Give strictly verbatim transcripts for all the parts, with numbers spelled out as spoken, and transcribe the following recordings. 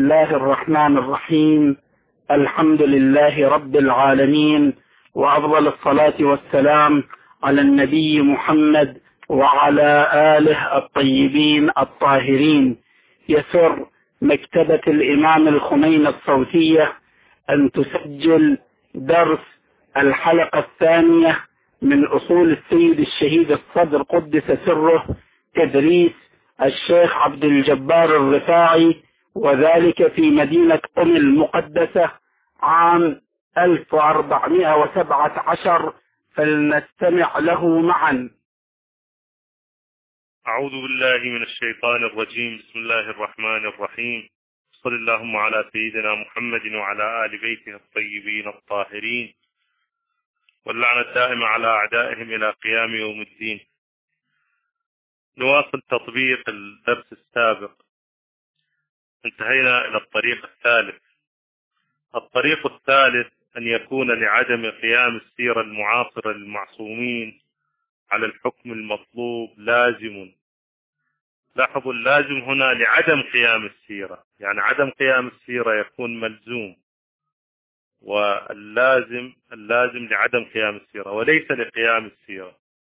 الله الرحمن الرحيم. الحمد لله رب العالمين، وأفضل الصلاة والسلام على النبي محمد وعلى آله الطيبين الطاهرين. يسر مكتبة الإمام الخميني الصوتية أن تسجل درس الحلقة الثانية من أصول السيد الشهيد الصدر قدس سره، تدريس الشيخ عبد الجبار الرفاعي، وذلك في مدينة قم المقدسة عام ألف وأربعمائة وسبعة عشر، فلنستمع له معا. أعوذ بالله من الشيطان الرجيم. بسم الله الرحمن الرحيم. صلى اللهم على سيدنا محمد وعلى آل بيته الطيبين الطاهرين، واللعنة الدائمة على أعدائهم إلى قيام يوم الدين. نواصل تطبيق الدرس السابق. انتهينا إلى الطريق الثالث. الطريق الثالث أن يكون لعدم قيام السيرة المعاصرة للمعصومين على الحكم المطلوب لازم. لاحظوا اللازم هنا لعدم قيام السيرة، يعني عدم قيام السيرة يكون ملزوم، واللازم اللازم لعدم قيام السيرة وليس لقيام السيرة.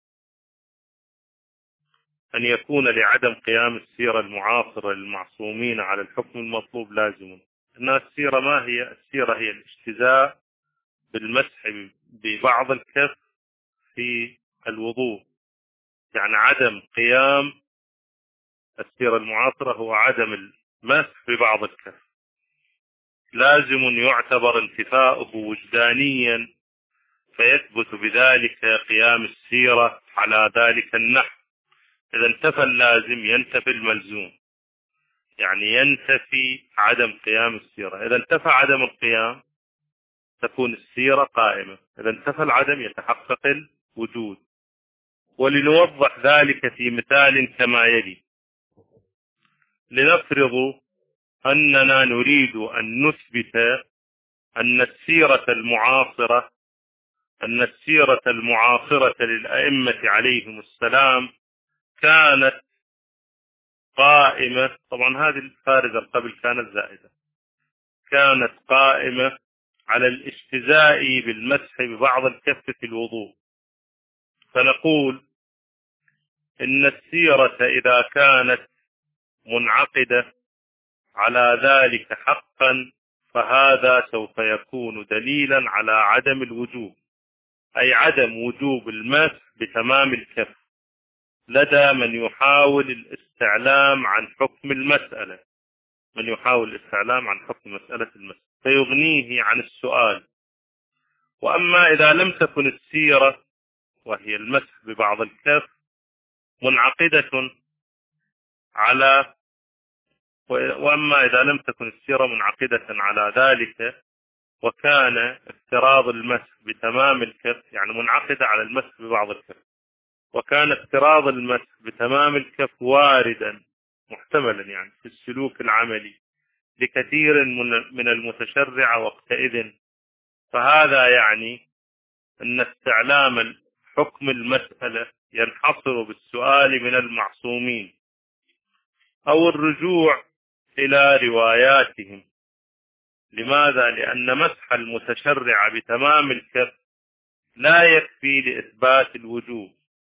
أن يكون لعدم قيام السيرة المعاصرة للمعصومين على الحكم المطلوب لازم. أن السيرة ما هي؟ السيرة هي الاجتزاء بالمسح ببعض الكف في الوضوء، يعني عدم قيام السيرة المعاصرة هو عدم المسح ببعض الكف. لازم يعتبر انتفاؤه وجدانيا، فيثبت بذلك قيام السيرة على ذلك النحو. إذا انتفى اللازم ينتفي الملزوم، يعني ينتفي عدم قيام السيرة. إذا انتفى عدم القيام تكون السيرة قائمة، إذا انتفى العدم يتحقق الوجود. ولنوضح ذلك في مثال كما يلي. لنفرض أننا نريد أن نثبت أن السيرة المعاصرة أن السيرة المعاصرة للأئمة عليهم السلام كانت قائمة. طبعا هذه الفارزة قبل كانت زائدة. كانت قائمة على الاجتزاء بالمسح ببعض الكف في الوضوء. فنقول إن السيرة إذا كانت منعقدة على ذلك حقا فهذا سوف يكون دليلا على عدم الوجوب، أي عدم وجوب المسح بتمام الكف لدى من يحاول الاستعلام عن حكم المسألة من يحاول الاستعلام عن حكم مسألة المسح فيغنيه عن السؤال. وأما إذا لم تكن السيرة وهي المسح ببعض الكف منعقدة على وأما إذا لم تكن السيرة منعقدة على ذلك وكان افتراض المسح بتمام الكف، يعني منعقدة على المسح ببعض الكف، وكان افتراض المسح بتمام الكف واردا محتملا يعني في السلوك العملي لكثير من المتشرع وقتئذ، فهذا يعني أن استعلام حكم المسألة ينحصر بالسؤال من المعصومين أو الرجوع إلى رواياتهم. لماذا؟ لأن مسح المتشرع بتمام الكف لا يكفي لإثبات الوجوب،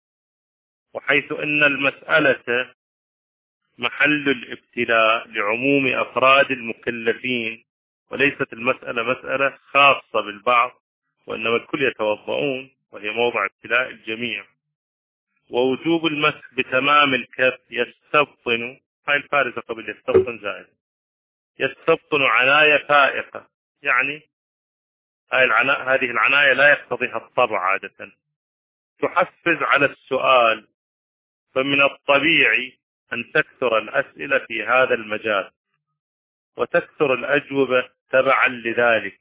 وحيث أن المسألة محل الابتلاء لعموم أفراد المكلفين، وليست المسألة مسألة خاصة بالبعض، وإنما الكل يتوضؤون، وهي موضع ابتلاء الجميع. ووجوب المسح بتمام الكف يستبطن، هاي الفارزة قبل يستبطن زائد، يستبطن عناية فائقة، يعني هاي العناية هذه العناية لا يقتضيها الطبع عادة، تحفز على السؤال. فمن الطبيعي أن تكثر الأسئلة في هذا المجال وتكثر الأجوبة تبعا لذلك.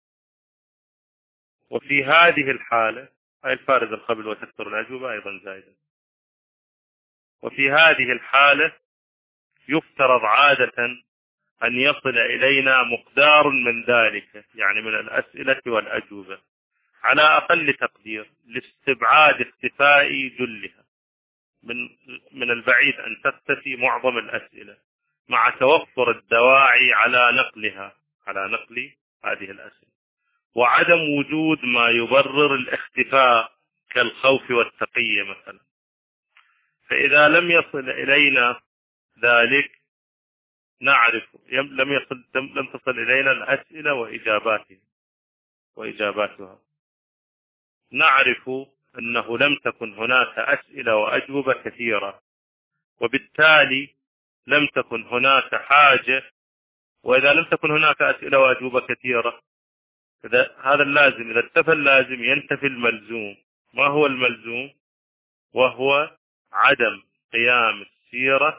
وفي هذه الحالة هاي الفارزة القبل وتكثر الأجوبة أيضا زائدة. وفي هذه الحالة يفترض عادة أن يصل إلينا مقدار من ذلك، يعني من الأسئلة والأجوبة، على أقل تقدير لاستبعاد اختفاء جلها. من من البعيد أن تختفي معظم الأسئلة، مع توفر الدواعي على نقلها على نقل هذه الأسئلة، وعدم وجود ما يبرر الاختفاء كالخوف والتقية مثلا. فإذا لم يصل إلينا ذلك نعرف لم يصل لم تصل إلينا الأسئلة وإجاباتها وإجاباتها نعرف أنه لم تكن هناك أسئلة وأجوبة كثيرة، وبالتالي لم تكن هناك حاجة. وإذا لم تكن هناك أسئلة وأجوبة كثيرة، هذا اللازم إذا انتفى اللازم ينتفي الملزوم. ما هو الملزوم؟ وهو عدم قيام السيرة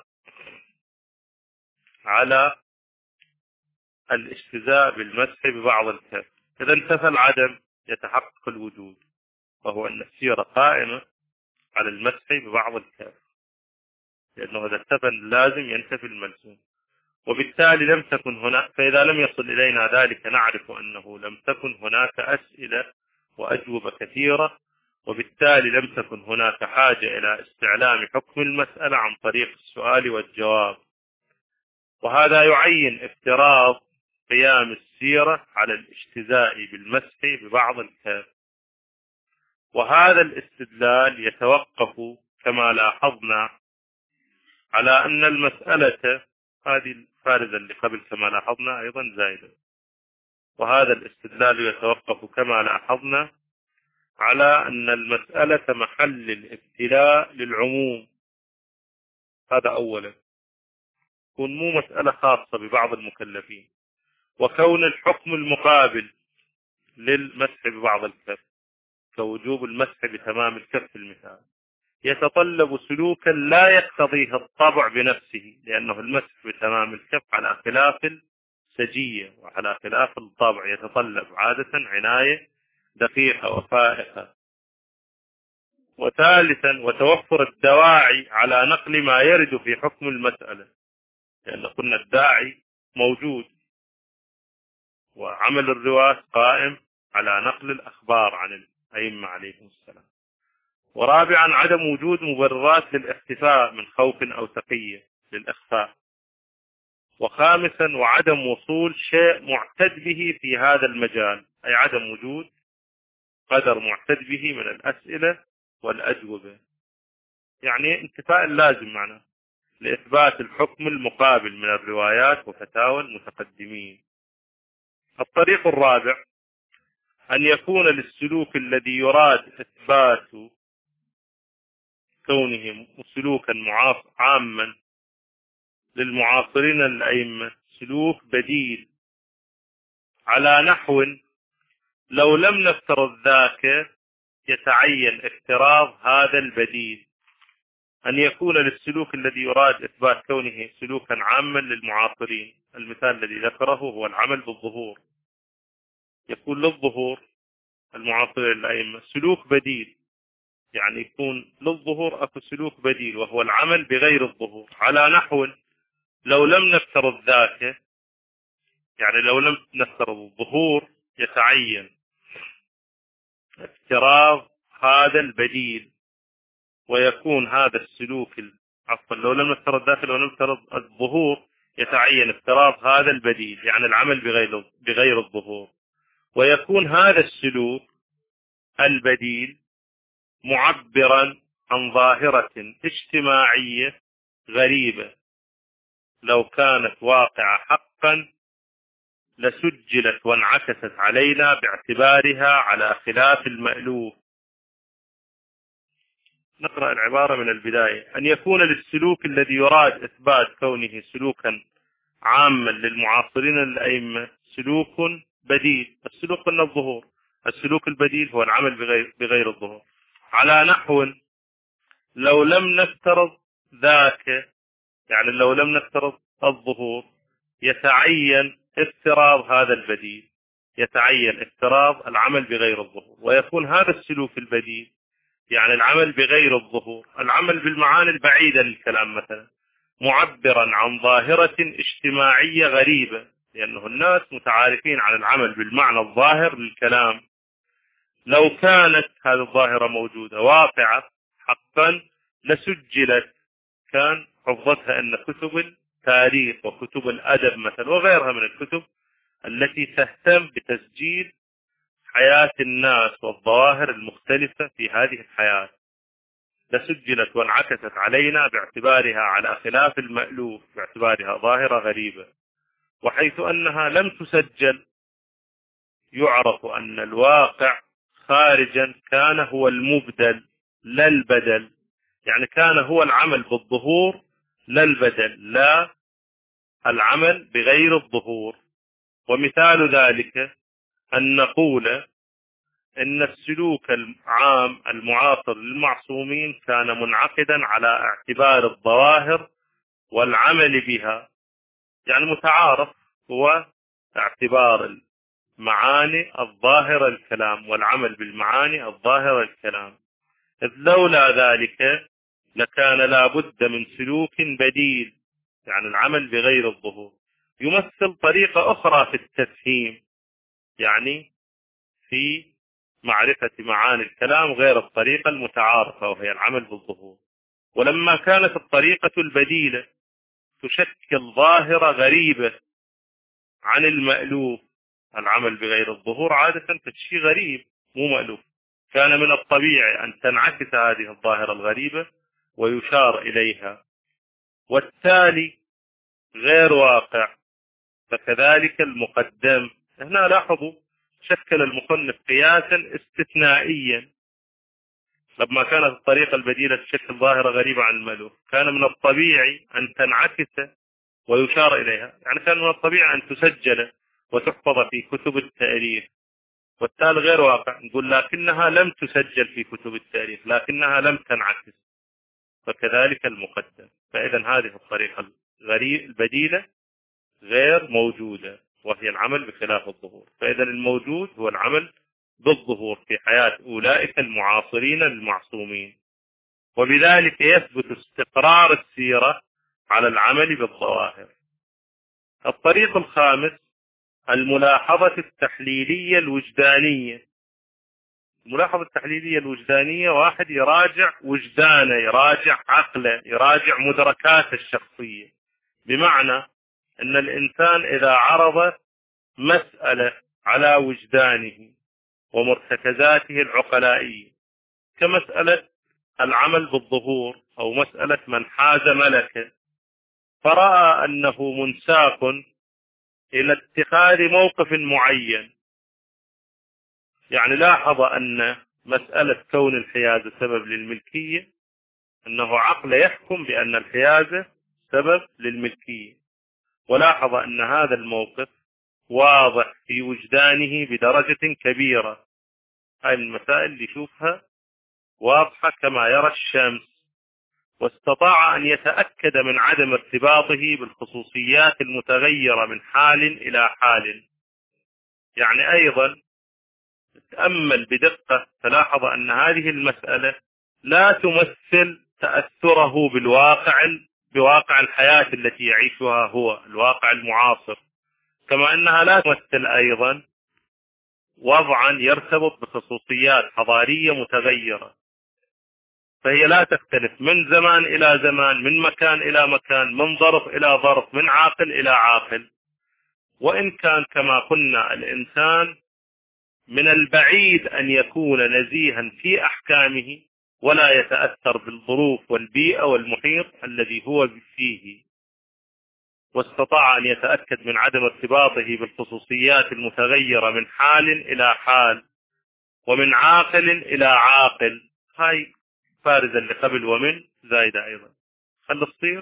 على الاجتزاء بالمسح ببعض الكف. إذا انتفى العدم يتحقق الوجود، وهو أن السيرة قائمة على المسح ببعض الكف، لأنه إذا انتفى اللازم ينتفي الملزوم، وبالتالي لم تكن هناك. فإذا لم يصل إلينا ذلك نعرف أنه لم تكن هناك أسئلة وأجوبة كثيرة، وبالتالي لم تكن هناك حاجة إلى استعلام حكم المسألة عن طريق السؤال والجواب. وهذا يعين افتراض قيام السيرة على الاجتزاء بالمسح ببعض الكاف. وهذا الاستدلال يتوقف كما لاحظنا على أن المسألة هذه الفارزة اللي قبل كما لاحظنا أيضا زائدة. وهذا الاستدلال يتوقف كما لاحظنا على أن المسألة محل الابتلاء للعموم. هذا أولا، كون مو مسألة خاصة ببعض المكلفين. وكون الحكم المقابل للمسح ببعض الكف كوجوب المسح بتمام الكف في المثال يتطلب سلوكا لا يقتضيه الطبع بنفسه، لأنه المسح بتمام الكف على خلاف السجية وعلى خلاف الطبع يتطلب عادة عناية دقيقة وفائقة. وثالثا، وتوفر الدواعي على نقل ما يرد في حكم المسألة، لأن قلنا الداعي موجود، وعمل الرواة قائم على نقل الأخبار عن الأئمة عليهم السلام. ورابعا، عدم وجود مبررات للاختفاء من خوف أو تقية للإخفاء. وخامسا، وعدم وصول شيء معتد به في هذا المجال، أي عدم وجود قدر معتد به من الأسئلة والأجوبة، يعني انتفاء اللازم معنا لإثبات الحكم المقابل من الروايات وفتاوى المتقدمين. الطريق الرابع، أن يكون للسلوك الذي يراد إثبات كونه سلوكا عاما للمعاصرين الأئمة سلوك بديل، على نحو لو لم نفترض ذاك يتعين افتراض هذا البديل. أن يكون للسلوك الذي يراد إثبات كونه سلوكا عاما للمعاصرين، المثال الذي ذكره هو العمل بالظهور، يكون للظهور المعاصرين الأئمة سلوك بديل، يعني يكون للظهور أكو سلوك بديل وهو العمل بغير الظهور، على نحو لو لم نفترض ذاك، يعني لو لم نفترض الظهور يتعين افتراض هذا البديل، ويكون هذا السلوك عفوا لو لم نفترض ذاك لو لم نفترض الظهور يتعين افتراض هذا البديل، يعني العمل بغير بغير الظهور، ويكون هذا السلوك البديل معبرا عن ظاهرة اجتماعية غريبة، لو كانت واقعة حقا لسجلت وانعكست علينا باعتبارها على خلاف المألوف. نقرأ العبارة من البداية. أن يكون للسلوك الذي يراد إثبات كونه سلوكا عاما للمعاصرين الأئمة سلوك بديل. السلوك من الظهور، السلوك البديل هو العمل بغير, بغير الظهور، على نحو لو لم نفترض ذاك، يعني لو لم نفترض الظهور يتعين افتراض هذا البديل، يتعين افتراض العمل بغير الظهور، ويكون هذا السلوك البديل يعني العمل بغير الظهور، العمل بالمعاني البعيدة للكلام مثلا، معبرا عن ظاهرة اجتماعية غريبة، لأنه الناس متعارفين على العمل بالمعنى الظاهر للكلام. لو كانت هذه الظاهرة موجودة واقعة حقا لسجلت، كان حفظتها أن كتب التاريخ وكتب الأدب مثلا وغيرها من الكتب التي تهتم بتسجيل حياة الناس والظواهر المختلفة في هذه الحياة، لسجلت وانعكست علينا باعتبارها على خلاف المألوف، باعتبارها ظاهرة غريبة. وحيث أنها لم تسجل يعرف أن الواقع خارجا كان هو المبدل لا البدل، يعني كان هو العمل بالظهور لا البدل، لا العمل بغير الظهور. ومثال ذلك أن نقول إن السلوك العام المعاصر للمعصومين كان منعقدا على اعتبار الظواهر والعمل بها، يعني متعارف هو اعتبار المعاني الظاهرة الكلام والعمل بالمعاني الظاهرة الكلام، إذ لولا ذلك لكان لا بد من سلوك بديل، يعني العمل بغير الظهور، يمثل طريقة أخرى في التفهيم، يعني في معرفة معاني الكلام غير الطريقة المتعارفة وهي العمل بالظهور. ولما كانت الطريقة البديلة تشكل ظاهرة غريبة عن المألوف، العمل بغير الظهور عادة شيء غريب مو مألوف، كان من الطبيعي أن تنعكس هذه الظاهرة الغريبة ويشار إليها، والتالي غير واقع. فكذلك المقدم، هنا لاحظوا شكل المصنف قياسا استثنائيا، لما كانت الطريقة البديلة تشكل ظاهرة غريبة عن المألوف كان من الطبيعي أن تنعكس ويشار إليها، يعني كان من الطبيعي أن تسجل وتحفظ في كتب التاريخ، والتالي غير واقع. نقول لكنها لم تسجل في كتب التاريخ لكنها لم تنعكس، فكذلك المقدم. فإذا هذه الطريقة البديلة غير موجودة وهي العمل بخلاف الظهور، فإذا الموجود هو العمل بالظهور في حياة أولئك المعاصرين المعصومين، وبذلك يثبت استقرار السيرة على العمل بالظواهر. الطريق الخامس الملاحظة التحليلية الوجدانية. الملاحظة التحليلية الوجدانية واحد يراجع وجدانه، يراجع عقله، يراجع مدركاته الشخصية، بمعنى أن الإنسان إذا عرض مسألة على وجدانه ومرتكزاته العقلائية كمسألة العمل بالظهور أو مسألة من حاز ملكه، فرأى أنه منساق إلى اتخاذ موقف معين، يعني لاحظ أن مسألة كون الحيازة سبب للملكية أنه عقل يحكم بأن الحيازة سبب للملكية، ولاحظ أن هذا الموقف واضح في وجدانه بدرجة كبيرة، هاي المسائل اللي يشوفها واضحة كما يرى الشمس، واستطاع أن يتأكد من عدم ارتباطه بالخصوصيات المتغيرة من حال إلى حال. يعني أيضا تأمل بدقة تلاحظ أن هذه المسألة لا تمثل تأثره بالواقع بواقع الحياة التي يعيشها هو الواقع المعاصر، كما أنها لا تمثل أيضا وضعا يرتبط بخصوصيات حضارية متغيرة، فهي لا تختلف من زمان إلى زمان، من مكان إلى مكان، من ظرف إلى ظرف، من عاقل إلى عاقل. وإن كان كما قلنا الإنسان من البعيد أن يكون نزيها في أحكامه ولا يتأثر بالظروف والبيئة والمحيط الذي هو فيه، واستطاع أن يتأكد من عدم ارتباطه بالخصوصيات المتغيرة من حال إلى حال ومن عاقل إلى عاقل، هاي فارزا لقبل ومن زايدة أيضا. خل تصير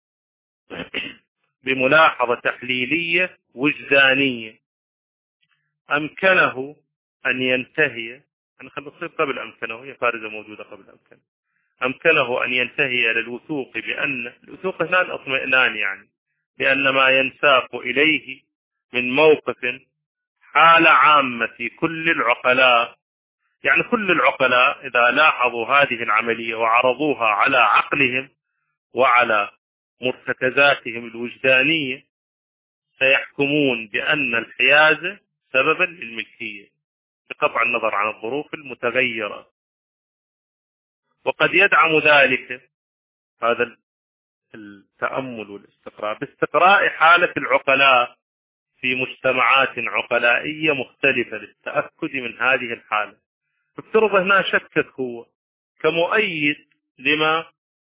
بملاحظة تحليلية وجدانية أمكنه أن ينتهي، أنا خل تصير قبل أمكنه، هي فارزة موجودة قبل أمكنه، أمكنه أن ينتهي إلى الوثوق بأن الوثوق هنا الاطمئنان، يعني بأن ما ينساق إليه من موقف حالة عامة في كل العقلاء، يعني كل العقلاء إذا لاحظوا هذه العملية وعرضوها على عقلهم وعلى مرتكزاتهم الوجدانية سيحكمون بأن الحيازة سببا للملكية بقطع النظر عن الظروف المتغيرة. وقد يدعم ذلك هذا التأمل والاستقراء باستقراء حالة العقلاء في مجتمعات عقلائية مختلفة للتأكد من هذه الحالة. افترض هنا شكك هو كمؤيد لما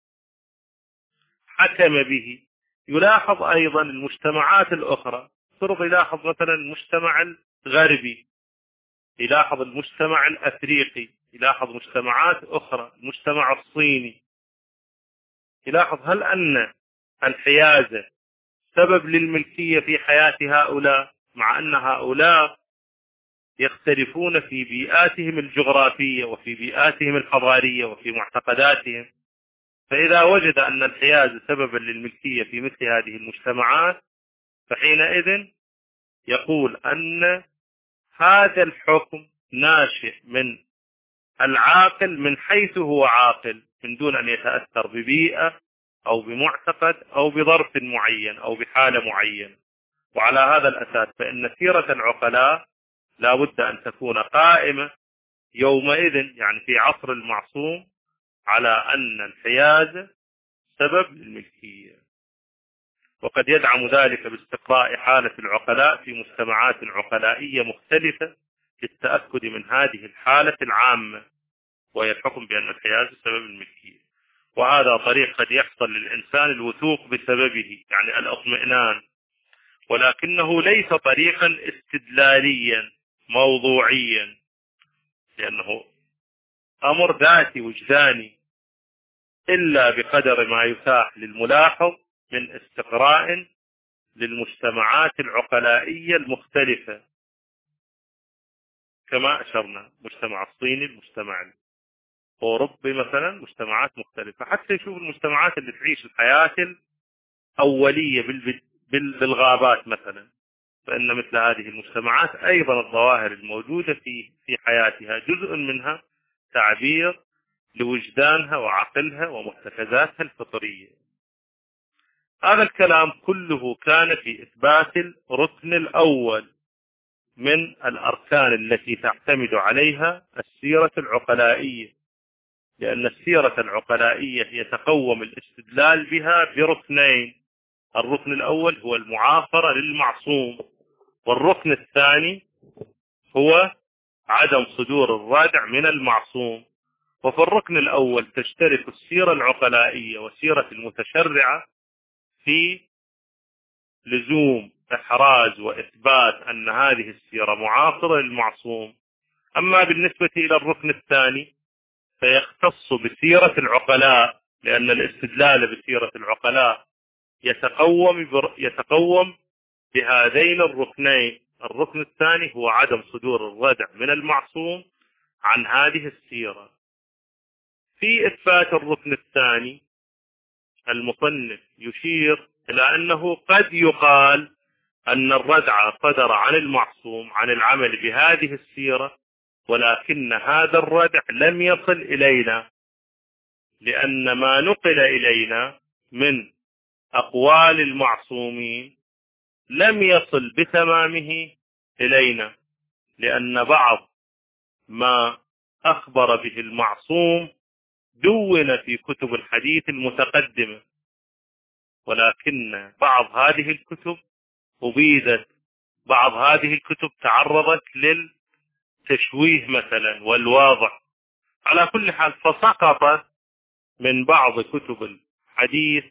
حكم به، يلاحظ أيضا المجتمعات الأخرى، افترض يلاحظ مثلا المجتمع الغربي، يلاحظ المجتمع الأفريقي، يلاحظ مجتمعات أخرى، المجتمع الصيني، يلاحظ هل أن الحيازة سبب للملكية في حياة هؤلاء، مع أن هؤلاء يختلفون في بيئاتهم الجغرافية وفي بيئاتهم الحضارية وفي معتقداتهم. فإذا وجد أن الحيازة سببا للملكية في مثل هذه المجتمعات، فحينئذ يقول أن هذا الحكم ناشئ من العاقل من حيث هو عاقل، من دون أن يتأثر ببيئة أو بمعتقد أو بظرف معين أو بحالة معينة. وعلى هذا الأساس فإن سيرة العقلاء لا بد أن تكون قائمة يومئذ، يعني في عصر المعصوم، على أن الحيازة سبب للملكية. وقد يدعم ذلك باستقراء حالة العقلاء في مجتمعات عقلائية مختلفة للتأكد من هذه الحالة العامة، وهي الحكم بأن الحيازة سبب الملكية. وهذا طريق قد يحصل للإنسان الوثوق بسببه، يعني الاطمئنان، ولكنه ليس طريقا استدلاليا موضوعيا، لأنه أمر ذاتي وجداني، إلا بقدر ما يتاح للملاحظ من استقراء للمجتمعات العقلائية المختلفة، كما أشرنا المجتمع الصيني، المجتمع الأوروبي مثلا، مجتمعات مختلفة، حتى يشوف المجتمعات اللي تعيش الحياة الأولية بالغابات مثلا، فإن مثل هذه المجتمعات أيضا الظواهر الموجودة في في حياتها جزء منها تعبير لوجدانها وعقلها ومرتكزاتها الفطرية. هذا الكلام كله كان في إثبات الركن الأول من الأركان التي تعتمد عليها السيرة العقلائية، لأن السيرة العقلائية يتقوم الاستدلال بها بركنين: الركن الأول هو المعاصرة للمعصوم، والركن الثاني هو عدم صدور الرادع من المعصوم. وفي الركن الأول تشترك السيرة العقلائية وسيرة المتشرعة في لزوم إحراز وإثبات أن هذه السيرة معاصرة للمعصوم. أما بالنسبة إلى الركن الثاني فيختص بسيرة العقلاء، لأن الاستدلال بسيرة العقلاء يتقوم يتقوم بهذين الركنين. الركن الثاني هو عدم صدور الردع من المعصوم عن هذه السيرة. في إثبات الركن الثاني المصنف يشير إلى أنه قد يقال أن الردع صدر عن المعصوم عن العمل بهذه السيرة، ولكن هذا الردع لم يصل إلينا، لأن ما نقل إلينا من أقوال المعصومين لم يصل بتمامه إلينا، لأن بعض ما أخبر به المعصوم دون في كتب الحديث المتقدمة، ولكن بعض هذه الكتب أبيدت، بعض هذه الكتب تعرضت للتشويه مثلا والواضع. على كل حال فسقط من بعض كتب الحديث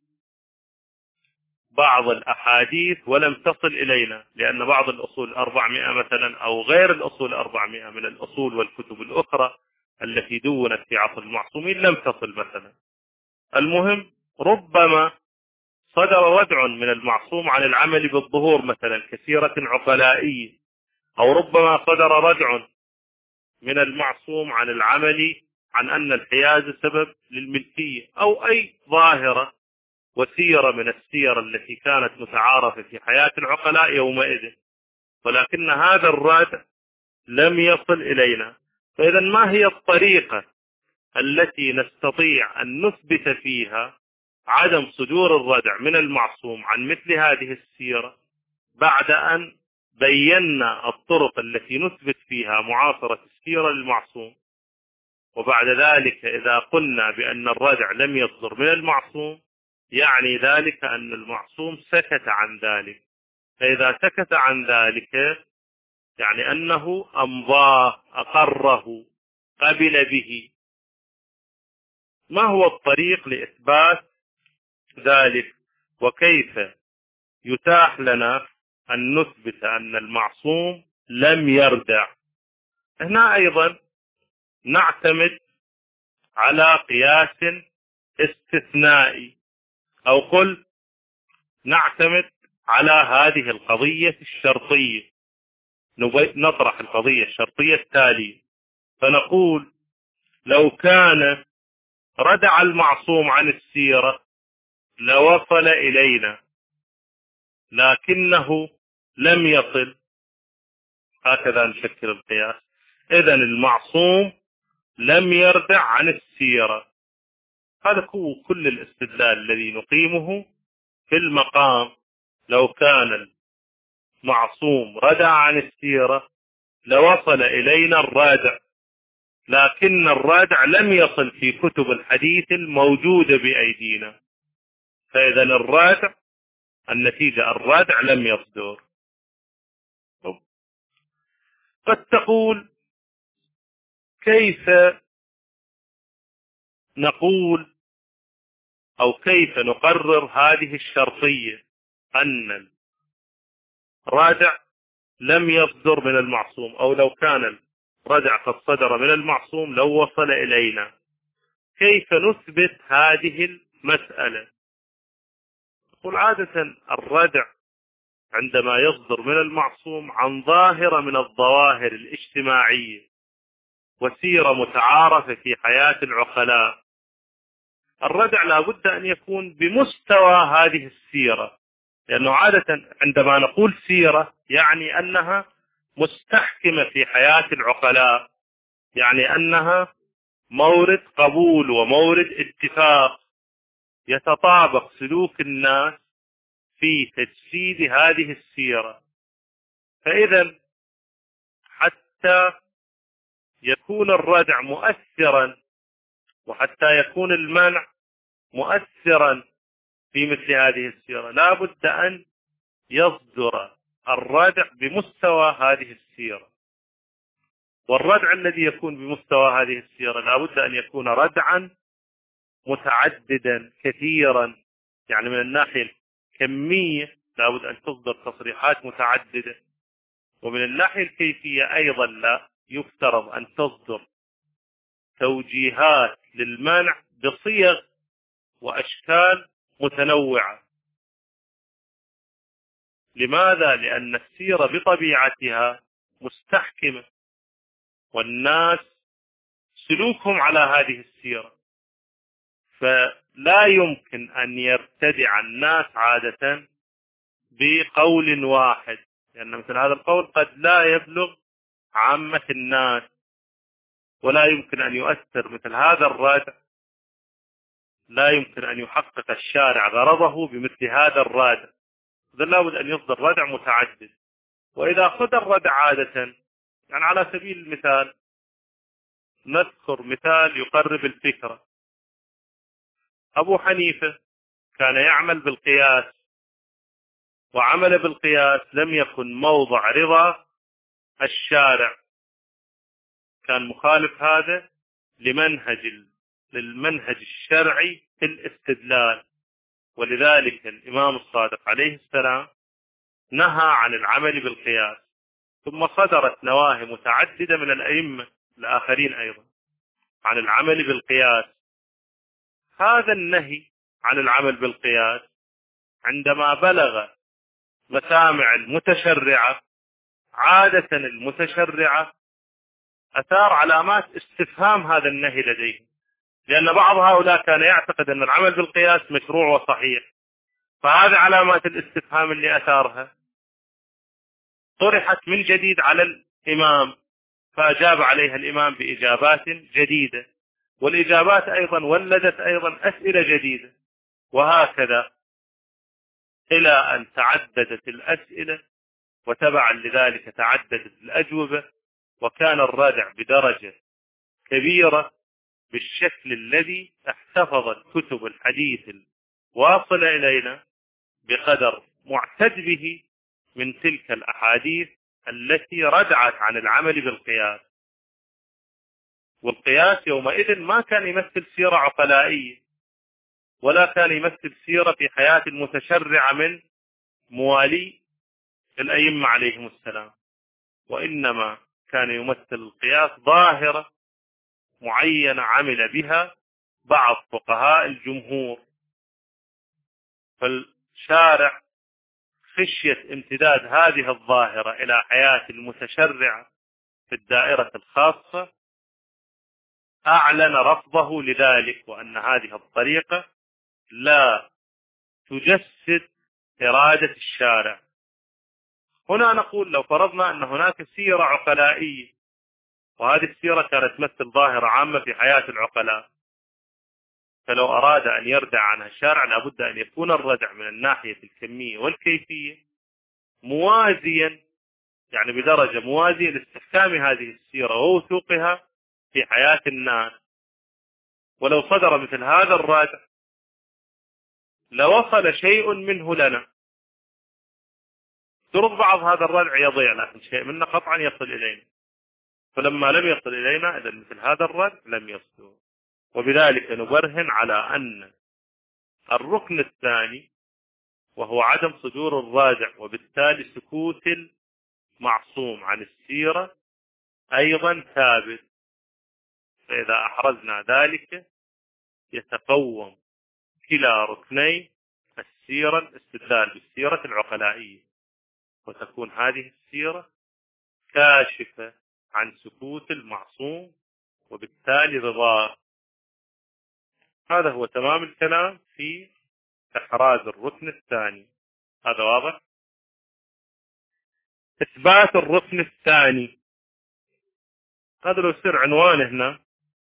بعض الأحاديث ولم تصل إلينا، لأن بعض الأصول الأربعمائة مثلا أو غير الأصول الأربعمائة من الأصول والكتب الأخرى التي دونت في عصر المعصومين لم تصل مثلا. المهم ربما صدر ردع من المعصوم عن العمل بالظهور مثلا كسيرة عقلائية، أو ربما صدر ردع من المعصوم عن العمل عن أن الحياز سبب للملكية، أو أي ظاهرة وسيرة من السير التي كانت متعارفة في حياة العقلاء يومئذ، ولكن هذا الردع لم يصل إلينا. فإذا ما هي الطريقة التي نستطيع أن نثبت فيها عدم صدور الردع من المعصوم عن مثل هذه السيرة بعد أن بينا الطرق التي نثبت فيها معاصرة السيرة للمعصوم؟ وبعد ذلك إذا قلنا بأن الردع لم يصدر من المعصوم يعني ذلك أن المعصوم سكت عن ذلك. فإذا سكت عن ذلك يعني أنه أمضاه، أقره، قبل به. ما هو الطريق لإثبات ذلك؟ وكيف يتاح لنا أن نثبت أن المعصوم لم يردع؟ هنا أيضا نعتمد على قياس استثنائي، أو قل نعتمد على هذه القضية الشرطية. نطرح القضية الشرطية التالية فنقول: لو كان ردع المعصوم عن السيرة لوصل إلينا لكنه لم يصل. هكذا نشكل القياس. إذن المعصوم لم يردع عن السيرة. هذا هو كل الاستدلال الذي نقيمه في المقام. لو كان المعصوم ردع عن السيرة لوصل إلينا الرادع، لكن الرادع لم يصل في كتب الحديث الموجودة بأيدينا. فإذا الرادع النتيجة الرادع لم يصدر. قد تقول: كيف نقول أو كيف نقرر هذه الشرطية أن الرادع لم يصدر من المعصوم، أو لو كان الردع قد صدر من المعصوم لو وصل إلينا؟ كيف نثبت هذه المسألة؟ نقول: عادة الردع عندما يصدر من المعصوم عن ظاهرة من الظواهر الاجتماعية وسيرة متعارفة في حياة العقلاء، الردع لا بد أن يكون بمستوى هذه السيرة. لأنه عادة عندما نقول سيرة يعني أنها مستحكمة في حياة العقلاء، يعني أنها مورد قبول ومورد اتفاق، يتطابق سلوك الناس في تجسيد هذه السيرة. فإذا حتى يكون الردع مؤثرا وحتى يكون المنع مؤثرا في مثل هذه السيرة لا بد أن يصدر الردع بمستوى هذه السيرة. والردع الذي يكون بمستوى هذه السيرة لا بد أن يكون ردعا متعددا كثيرا، يعني من الناحية الكمية لا بد أن تصدر تصريحات متعددة، ومن الناحية الكيفية أيضا لا يفترض أن تصدر توجيهات للمنع بصيغ وأشكال متنوعة. لماذا؟ لأن السيرة بطبيعتها مستحكمة، والناس سلوكهم على هذه السيرة، فلا يمكن أن يرتدع الناس عادة بقول واحد، لأن مثل هذا القول قد لا يبلغ عامة الناس، ولا يمكن أن يؤثر مثل هذا الردع، لا يمكن أن يحقق الشارع غرضه بمثل هذا الردع. إذن لابد أن يصدر ردع متعدد. وإذا أخذ الردع عادة، يعني على سبيل المثال نذكر مثال يقرب الفكرة. أبو حنيفة كان يعمل بالقياس، وعمل بالقياس لم يكن موضع رضا الشارع، كان مخالف هذا لمنهج للمنهج الشرعي في الاستدلال. ولذلك الإمام الصادق عليه السلام نهى عن العمل بالقياس. ثم صدرت نواهي متعددة من الأئمة الآخرين أيضا عن العمل بالقياس. هذا النهي عن العمل بالقياس عندما بلغ مسامع المتشرعة، عادة المتشرعة أثار علامات استفهام هذا النهي لديهم، لأن بعض هؤلاء كان يعتقد أن العمل بالقياس مشروع وصحيح. فهذه علامات الاستفهام اللي أثارها طرحت من جديد على الإمام، فأجاب عليها الإمام بإجابات جديدة، والإجابات أيضا ولدت أيضا أسئلة جديدة، وهكذا إلى أن تعددت الأسئلة، وتبعا لذلك تعددت الأجوبة، وكان الردع بدرجة كبيرة بالشكل الذي احتفظت كتب الحديث واصل إلينا بقدر معتد به من تلك الأحاديث التي ردعت عن العمل بالقياس. والقياس يومئذ ما كان يمثل سيرة عقلائية، ولا كان يمثل سيرة في حياة المتشرع من موالي الأئمة عليهم السلام، وإنما كان يمثل القياس ظاهرة معينة عمل بها بعض فقهاء الجمهور. فالشارع خشية امتداد هذه الظاهرة إلى حياة المتشرع في الدائرة الخاصة أعلن رفضه لذلك، وأن هذه الطريقة لا تجسد إرادة الشارع. هنا نقول لو فرضنا أن هناك سيرة عقلائية، وهذه السيرة كانت تمثل ظاهرة عامة في حياة العقلاء، فلو أراد أن يردع عنها الشارع لابد أن يكون الردع من الناحية الكمية والكيفية موازيا، يعني بدرجة موازية لاستحكام هذه السيرة ووثوقها في حياة الناس. ولو صدر مثل هذا الردع لوصل شيء منه لنا. ترد بعض هذا الردع يضيع، لكن شيء منه قطعا يصل إلينا. فلما لم يصل إلينا إذا مثل هذا الردع لم يصل. وبذلك نبرهن على أن الركن الثاني وهو عدم صدور الرادع وبالتالي سكوت المعصوم عن السيرة أيضا ثابت. فإذا أحرزنا ذلك يتقوم كلا ركني السيرة الاستدلال بالسيرة العقلائية، وتكون هذه السيرة كاشفة عن سكوت المعصوم وبالتالي رضاه. هذا هو تمام الكلام في إحراز الركن الثاني. هذا واضح؟ إثبات الركن الثاني، هذا لو يصير عنوان هنا،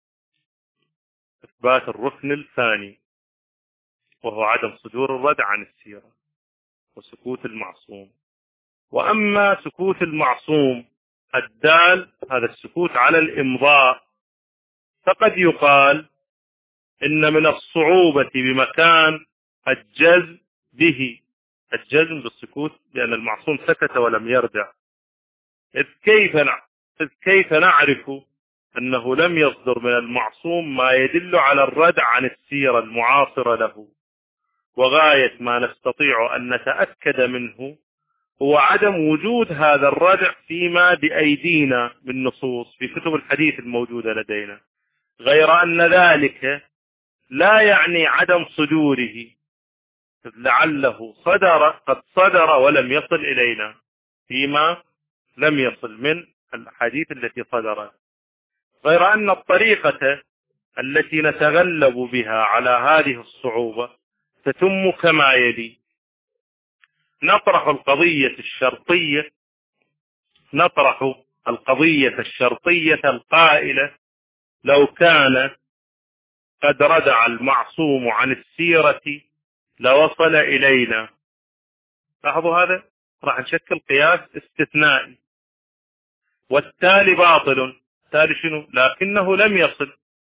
إثبات الركن الثاني وهو عدم صدور الردع عن السيرة وسكوت المعصوم. وأما سكوت المعصوم الدال هذا السكوت على الإمضاء، فقد يقال إن من الصعوبة بمكان الجزم به، الجزم بالسكوت لأن المعصوم سكت ولم يردع. إذ كيف إذ كيف نعرف أنه لم يصدر من المعصوم ما يدل على الردع عن السيرة المعاصرة له؟ وغاية ما نستطيع أن نتأكد منه هو عدم وجود هذا الردع فيما بأيدينا من نصوص في كتب الحديث الموجودة لدينا، غير أن ذلك لا يعني عدم صدوره، لعله صدر قد صدر ولم يصل إلينا فيما لم يصل من الحديث التي صدرت. غير أن الطريقة التي نتغلب بها على هذه الصعوبة تتم كما يلي: نطرح القضية الشرطية نطرح القضية الشرطية القائلة لو كان قد ردع المعصوم عن السيرة لوصل إلينا. لاحظوا هذا راح نشكل قياس استثنائي، والتالي باطل. التالي شنو؟ لكنه لم يصل،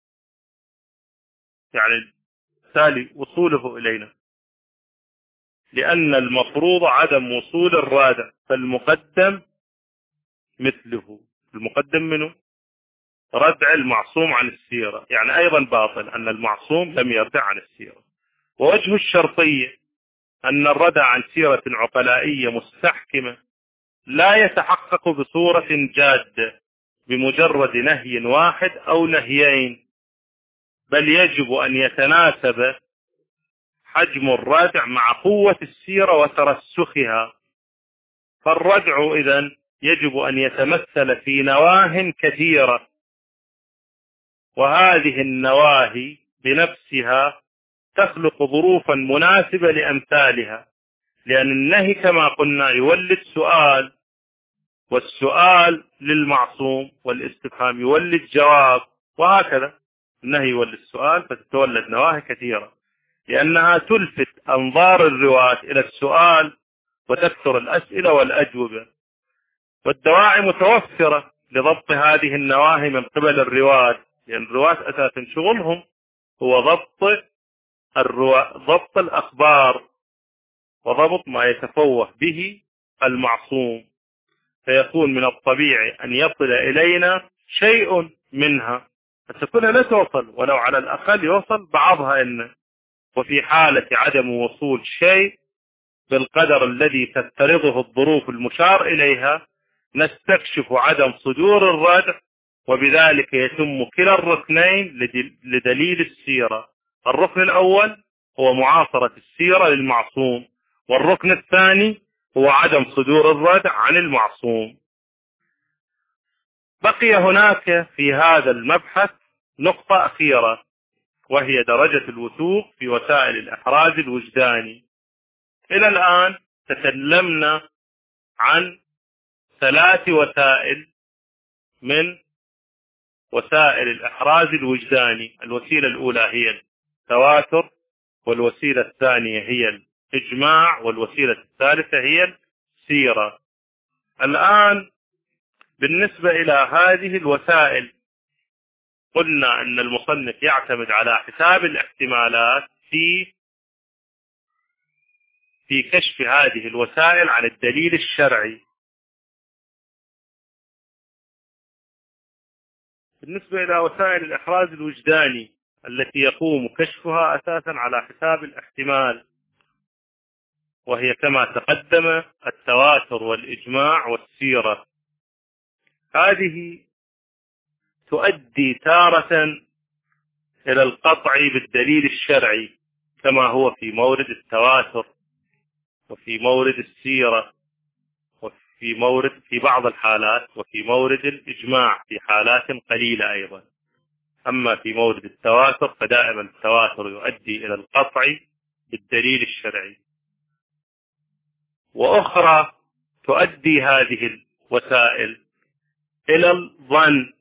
يعني التالي وصوله إلينا، لأن المفروض عدم وصول الرادع، فالمقدم مثله. المقدم منه ردع المعصوم عن السيرة، يعني أيضا باطل أن المعصوم لم يردع عن السيرة. ووجه الشرطية أن الردع عن سيرة عقلائية مستحكمة لا يتحقق بصورة جادة بمجرد نهي واحد أو نهيين، بل يجب أن يتناسب حجم الردع مع قوة السيرة وترسخها. فالردع إذن يجب أن يتمثل في نواه كثيرة، وهذه النواهي بنفسها تخلق ظروفا مناسبة لأمثالها، لأن النهي كما قلنا يولد سؤال، والسؤال للمعصوم، والاستفهام يولد جواب، وهكذا النهي يولد سؤال فتتولد نواهي كثيرة، لأنها تلفت أنظار الرواة إلى السؤال وتكثر الأسئلة والأجوبة. والدواعي متوفرة لضبط هذه النواهي من قبل الرواة، لأن الرواة أساسا شغلهم هو ضبط الرواة ضبط الأخبار وضبط ما يتفوه به المعصوم، فيكون من الطبيعي أن يصل إلينا شيء منها، فتكون لا توصل ولو على الأقل يوصل بعضها إن. وفي حالة عدم وصول شيء بالقدر الذي تفترضه الظروف المشار إليها نستكشف عدم صدور الردع، وبذلك يتم كلا الركنين لدليل السيرة. الركن الأول هو معاصرة السيرة للمعصوم، والركن الثاني هو عدم صدور الردع عن المعصوم. بقي هناك في هذا المبحث نقطة أخيرة، وهي درجة الوثوق في وسائل الإحراز الوجداني. إلى الآن تكلمنا عن ثلاث وسائل من وسائل الإحراز الوجداني. الوسيلة الأولى هي التواتر، والوسيلة الثانية هي الإجماع، والوسيلة الثالثة هي السيرة. الآن بالنسبة إلى هذه الوسائل قلنا أن المصنف يعتمد على حساب الاحتمالات في في كشف هذه الوسائل عن الدليل الشرعي. بالنسبة إلى وسائل الإحراز الوجداني التي يقوم كشفها أساسا على حساب الاحتمال، وهي كما تقدم التواتر والإجماع والسيرة، هذه تؤدي تارة إلى القطع بالدليل الشرعي كما هو في مورد التواتر وفي مورد السيرة وفي مورد في بعض الحالات، وفي مورد الإجماع في حالات قليلة أيضا. أما في مورد التواتر فدائما التواتر يؤدي إلى القطع بالدليل الشرعي. وأخرى تؤدي هذه الوسائل إلى الظن.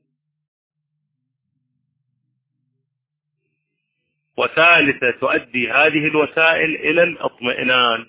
وثالثة تؤدي هذه الوسائل إلى الاطمئنان.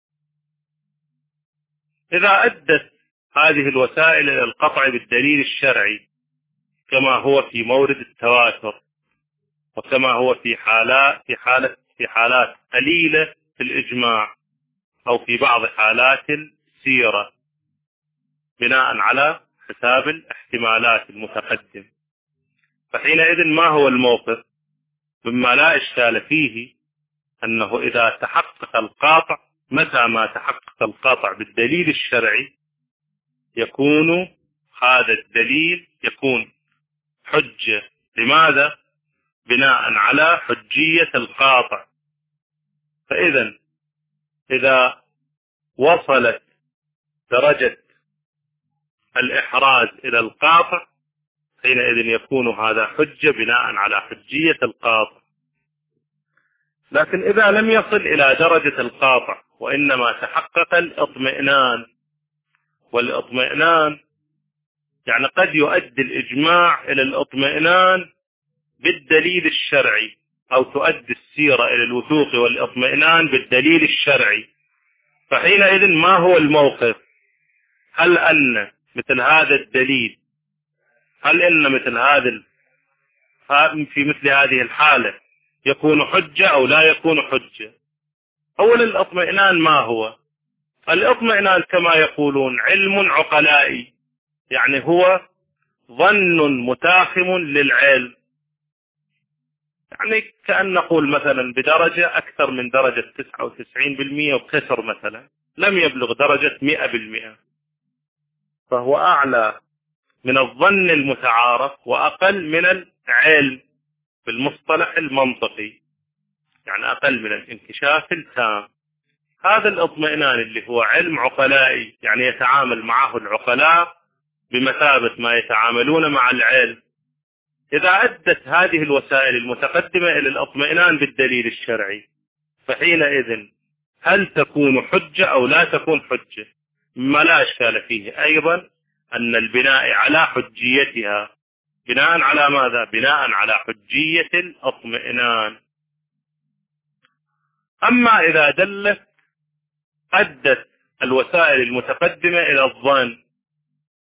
إذا أدت هذه الوسائل إلى القطع بالدليل الشرعي كما هو في مورد التواتر، وكما هو في حالات في حالة في حالات قليلة في الإجماع، أو في بعض حالات السيرة، بناء على حساب الاحتمالات المتقدم، فحينئذ ما هو الموقف؟ مما لا إشكال فيه أنه إذا تحقق القاطع، متى ما تحقق القاطع بالدليل الشرعي يكون هذا الدليل يكون حجة. لماذا؟ بناء على حجية القاطع. فإذا إذا وصلت درجة الإحراز إلى القاطع حينئذ يكون هذا حجة بناء على حجية القاطع. لكن إذا لم يصل إلى درجة القاطع وإنما تحقق الاطمئنان، والاطمئنان يعني قد يؤدي الإجماع إلى الاطمئنان بالدليل الشرعي، أو تؤدي السيرة إلى الوثوق والاطمئنان بالدليل الشرعي، فحينئذ ما هو الموقف؟ هل أن مثل هذا الدليل هل إن مثل هذا في مثل هذه الحالة يكون حجة أو لا يكون حجة؟ أولا الاطمئنان ما هو؟ الاطمئنان كما يقولون علم عقلائي، يعني هو ظن متاخم للعلم، يعني كأن نقول مثلا بدرجة أكثر من درجة تسعة وتسعين بالمئة وكسر مثلا، لم يبلغ درجة مئة بالمئة، فهو أعلى من الظن المتعارف وأقل من العلم بالمصطلح المنطقي، يعني أقل من الانكشاف التام. هذا الاطمئنان اللي هو علم عقلائي، يعني يتعامل معه العقلاء بمثابة ما يتعاملون مع العلم. إذا أدت هذه الوسائل المتقدمة إلى الاطمئنان بالدليل الشرعي فحينئذ هل تكون حجة أو لا تكون حجة؟ ما لا إشكال فيه أيضا أن البناء على حجيتها، بناء على ماذا؟ بناء على حجية الاطمئنان. أما إذا دلت أدت الوسائل المتقدمة إلى الظن،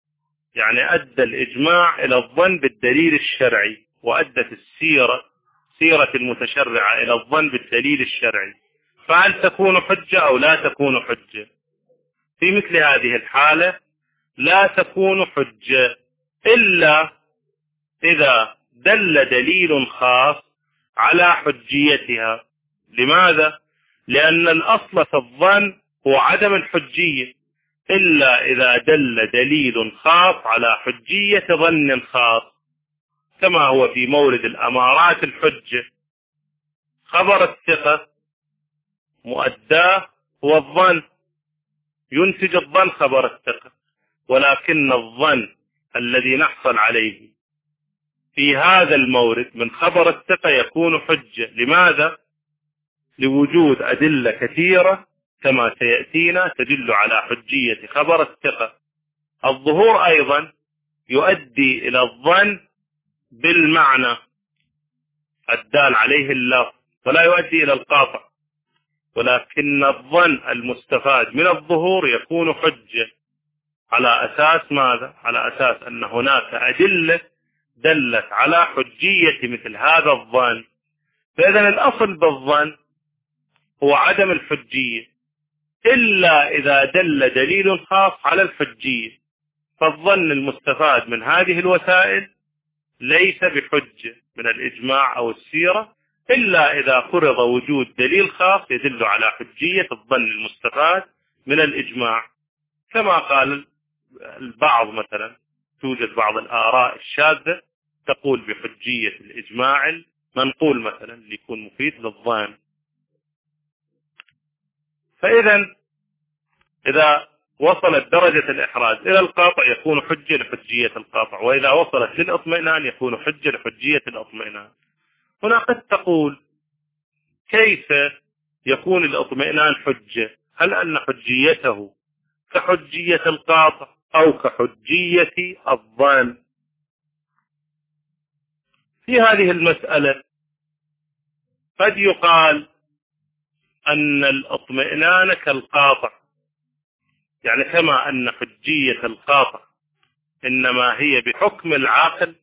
يعني أدى الإجماع إلى الظن بالدليل الشرعي، وأدت السيرة سيرة المتشرع إلى الظن بالدليل الشرعي، فهل تكون حجة أو لا تكون حجة؟ في مثل هذه الحالة لا تكون حجة إلا إذا دل دليل خاص على حجيتها. لماذا؟ لأن الأصل في الظن هو عدم الحجية، إلا إذا دل دليل خاص على حجية ظن خاص، كما هو في مورد الأمارات الحجة. خبر الثقة مؤداه هو الظن، ينتج الظن خبر الثقة، ولكن الظن الذي نحصل عليه في هذا المورد من خبر الثقة يكون حجة. لماذا؟ لوجود أدلة كثيرة كما سيأتينا تدل على حجية خبر الثقة. الظهور أيضا يؤدي إلى الظن بالمعنى الدال عليه اللفظ، ولا يؤدي إلى القاطع، ولكن الظن المستفاد من الظهور يكون حجة. على أساس ماذا؟ على أساس أن هناك أدلة دلت على حجية مثل هذا الظن. فإذا الأصل بالظن هو عدم الحجية، إلا إذا دل دليل خاص على الحجية. فالظن المستفاد من هذه الوسائل ليس بحجة من الإجماع أو السيرة، إلا إذا فرض وجود دليل خاص يدل على حجية الظن المستفاد من الإجماع. كما قال البعض مثلا، توجد بعض الآراء الشاذة تقول بحجية الإجماع المنقول مثلا ليكون مفيد للظن. فإذا إذا وصلت درجة الإحراز إلى القاطع يكون حجة لحجية القاطع، وإذا وصلت للإطمئنان يكون حجة لحجية الإطمئنان. هنا قد تقول كيف يكون الإطمئنان حجة؟ هل أن حجيته كحجية القاطع أو كحجية الظن؟ في هذه المسألة قد يقال أن الإطمئنان كالقاطع، يعني كما أن حجية القاطع إنما هي بحكم العاقل،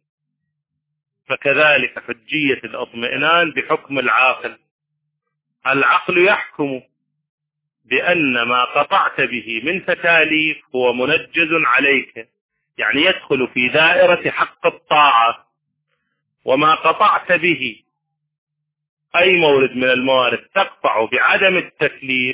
فكذلك حجية الإطمئنان بحكم العاقل. العقل يحكم بأن ما قطعت به من تكاليف هو منجز عليك، يعني يدخل في دائرة حق الطاعة. وما قطعت به أي مورد من الموارد تقطع بعدم التكليف،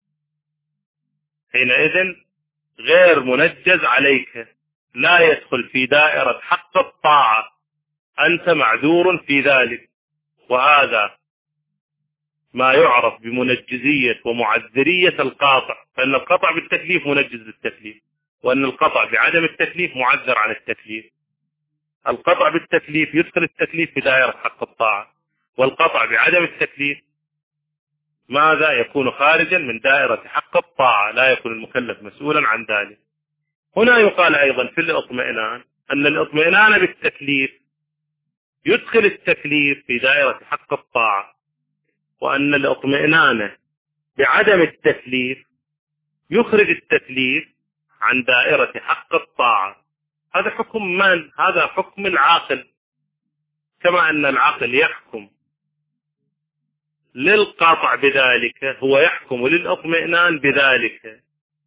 حينئذ غير منجز عليك، لا يدخل في دائرة حق الطاعة، أنت معذور في ذلك. وهذا ما يعرف بمنجزية ومعذرية القاطع، فإن القطع بالتكليف منجز للتكليف، وأن القطع بعدم التكليف معذر عن التكليف. القطع بالتكليف يدخل التكليف في دائرة حق الطاعة، والقطع بعدم التكليف ماذا؟ يكون خارجا من دائرة حق الطاعة، لا يكون المكلف مسؤولا عن ذلك. هنا يقال أيضا في الإطمئنان أن الإطمئنان بالتكليف يدخل التكليف في دائرة حق الطاعة، وأن الإطمئنان بعدم التكليف يخرج التكليف عن دائرة حق الطاعة. هذا حكم من؟ هذا حكم العاقل. كما أن العقل يحكم للقطع بذلك، هو يحكم للإطمئنان بذلك.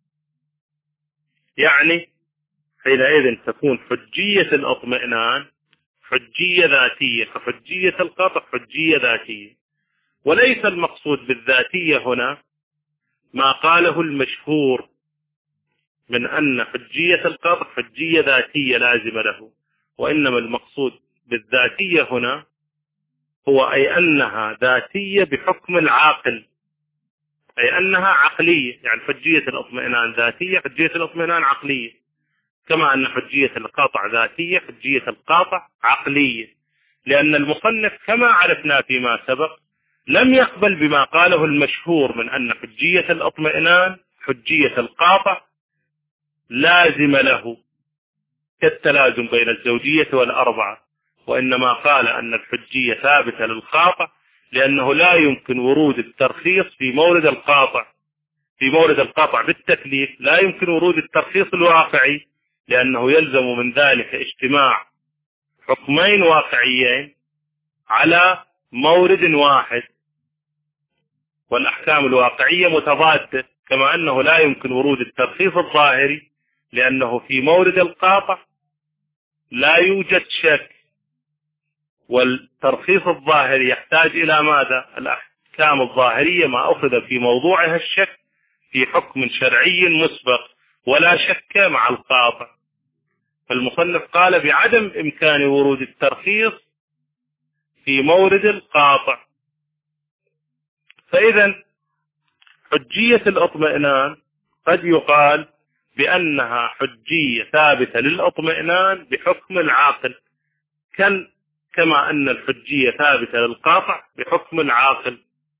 يعني حينئذ تكون حجية الإطمئنان حجية ذاتية، كحجية القطع حجية ذاتية. وليس المقصود بالذاتية هنا ما قاله المشهور من أن حجية القطع حجية ذاتية لازمة له، وإنما المقصود بالذاتية هنا هو أي أنها ذاتية بحكم العاقل، أي أنها عقلية. يعني حجية الإطمئنان ذاتية، حجية الإطمئنان عقلية، كما أن حجية القاطع ذاتية، حجية القاطع عقلية. لأن المصنف كما عرفنا فيما سبق لم يقبل بما قاله المشهور من أن حجية الإطمئنان حجية القاطع لازم له كالتلازم بين الزوجية والأربعة، وإنما قال أن الحجية ثابتة للقاطع لأنه لا يمكن ورود الترخيص في مورد القاطع. في مورد القاطع بالتكليف لا يمكن ورود الترخيص الواقعي، لأنه يلزم من ذلك اجتماع حكمين واقعيين على مورد واحد، والأحكام الواقعية متضادة، كما أنه لا يمكن ورود الترخيص الظاهري لأنه في مورد القاطع لا يوجد شك، والترخيص الظاهري يحتاج إلى ماذا؟ الأحكام الظاهرية ما أخذ في موضوعها الشك في حكم شرعي مسبق ولا شك مع القاطع. فالمصنف قال بعدم إمكان ورود الترخيص في مورد القاطع. فإذا حجية الاطمئنان قد يقال بأنها حجية ثابتة للاطمئنان بحكم العاقل، كما أن الحجية ثابتة للقاطع بحكم العاقل.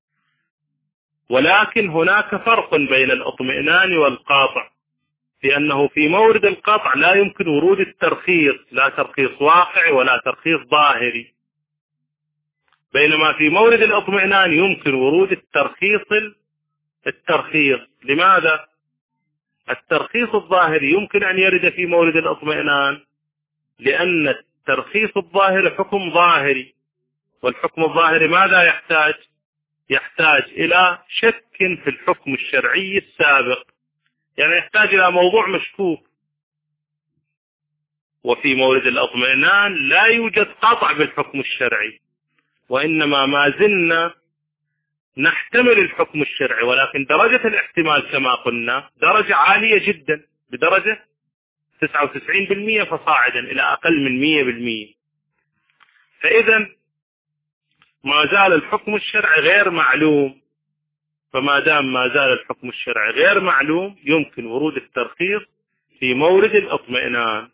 ولكن هناك فرق بين الاطمئنان والقاطع، في أنه في مورد القاطع لا يمكن ورود الترخيص، لا ترخيص واقعي ولا ترخيص ظاهري، بينما في مورد الاطمئنان يمكن ورود الترخيص الترخيص لماذا؟ الترخيص الظاهري يمكن أن يرد في مورد الاطمئنان لأن الترخيص الظاهري حكم ظاهري، والحكم الظاهري ماذا يحتاج؟ يحتاج إلى شك في الحكم الشرعي السابق، يعني يحتاج إلى موضوع مشكوك. وفي مورد الاطمئنان لا يوجد قطع بالحكم الشرعي، وإنما ما زلنا نحتمل الحكم الشرعي، ولكن درجة الاحتمال كما قلنا درجة عالية جدا، بدرجة تسعة وتسعين بالمئة فصاعدا إلى أقل من مئة بالمئة. فإذا ما زال الحكم الشرعي غير معلوم، فما دام ما زال الحكم الشرعي غير معلوم يمكن ورود الترخيص في مورد الاطمئنان.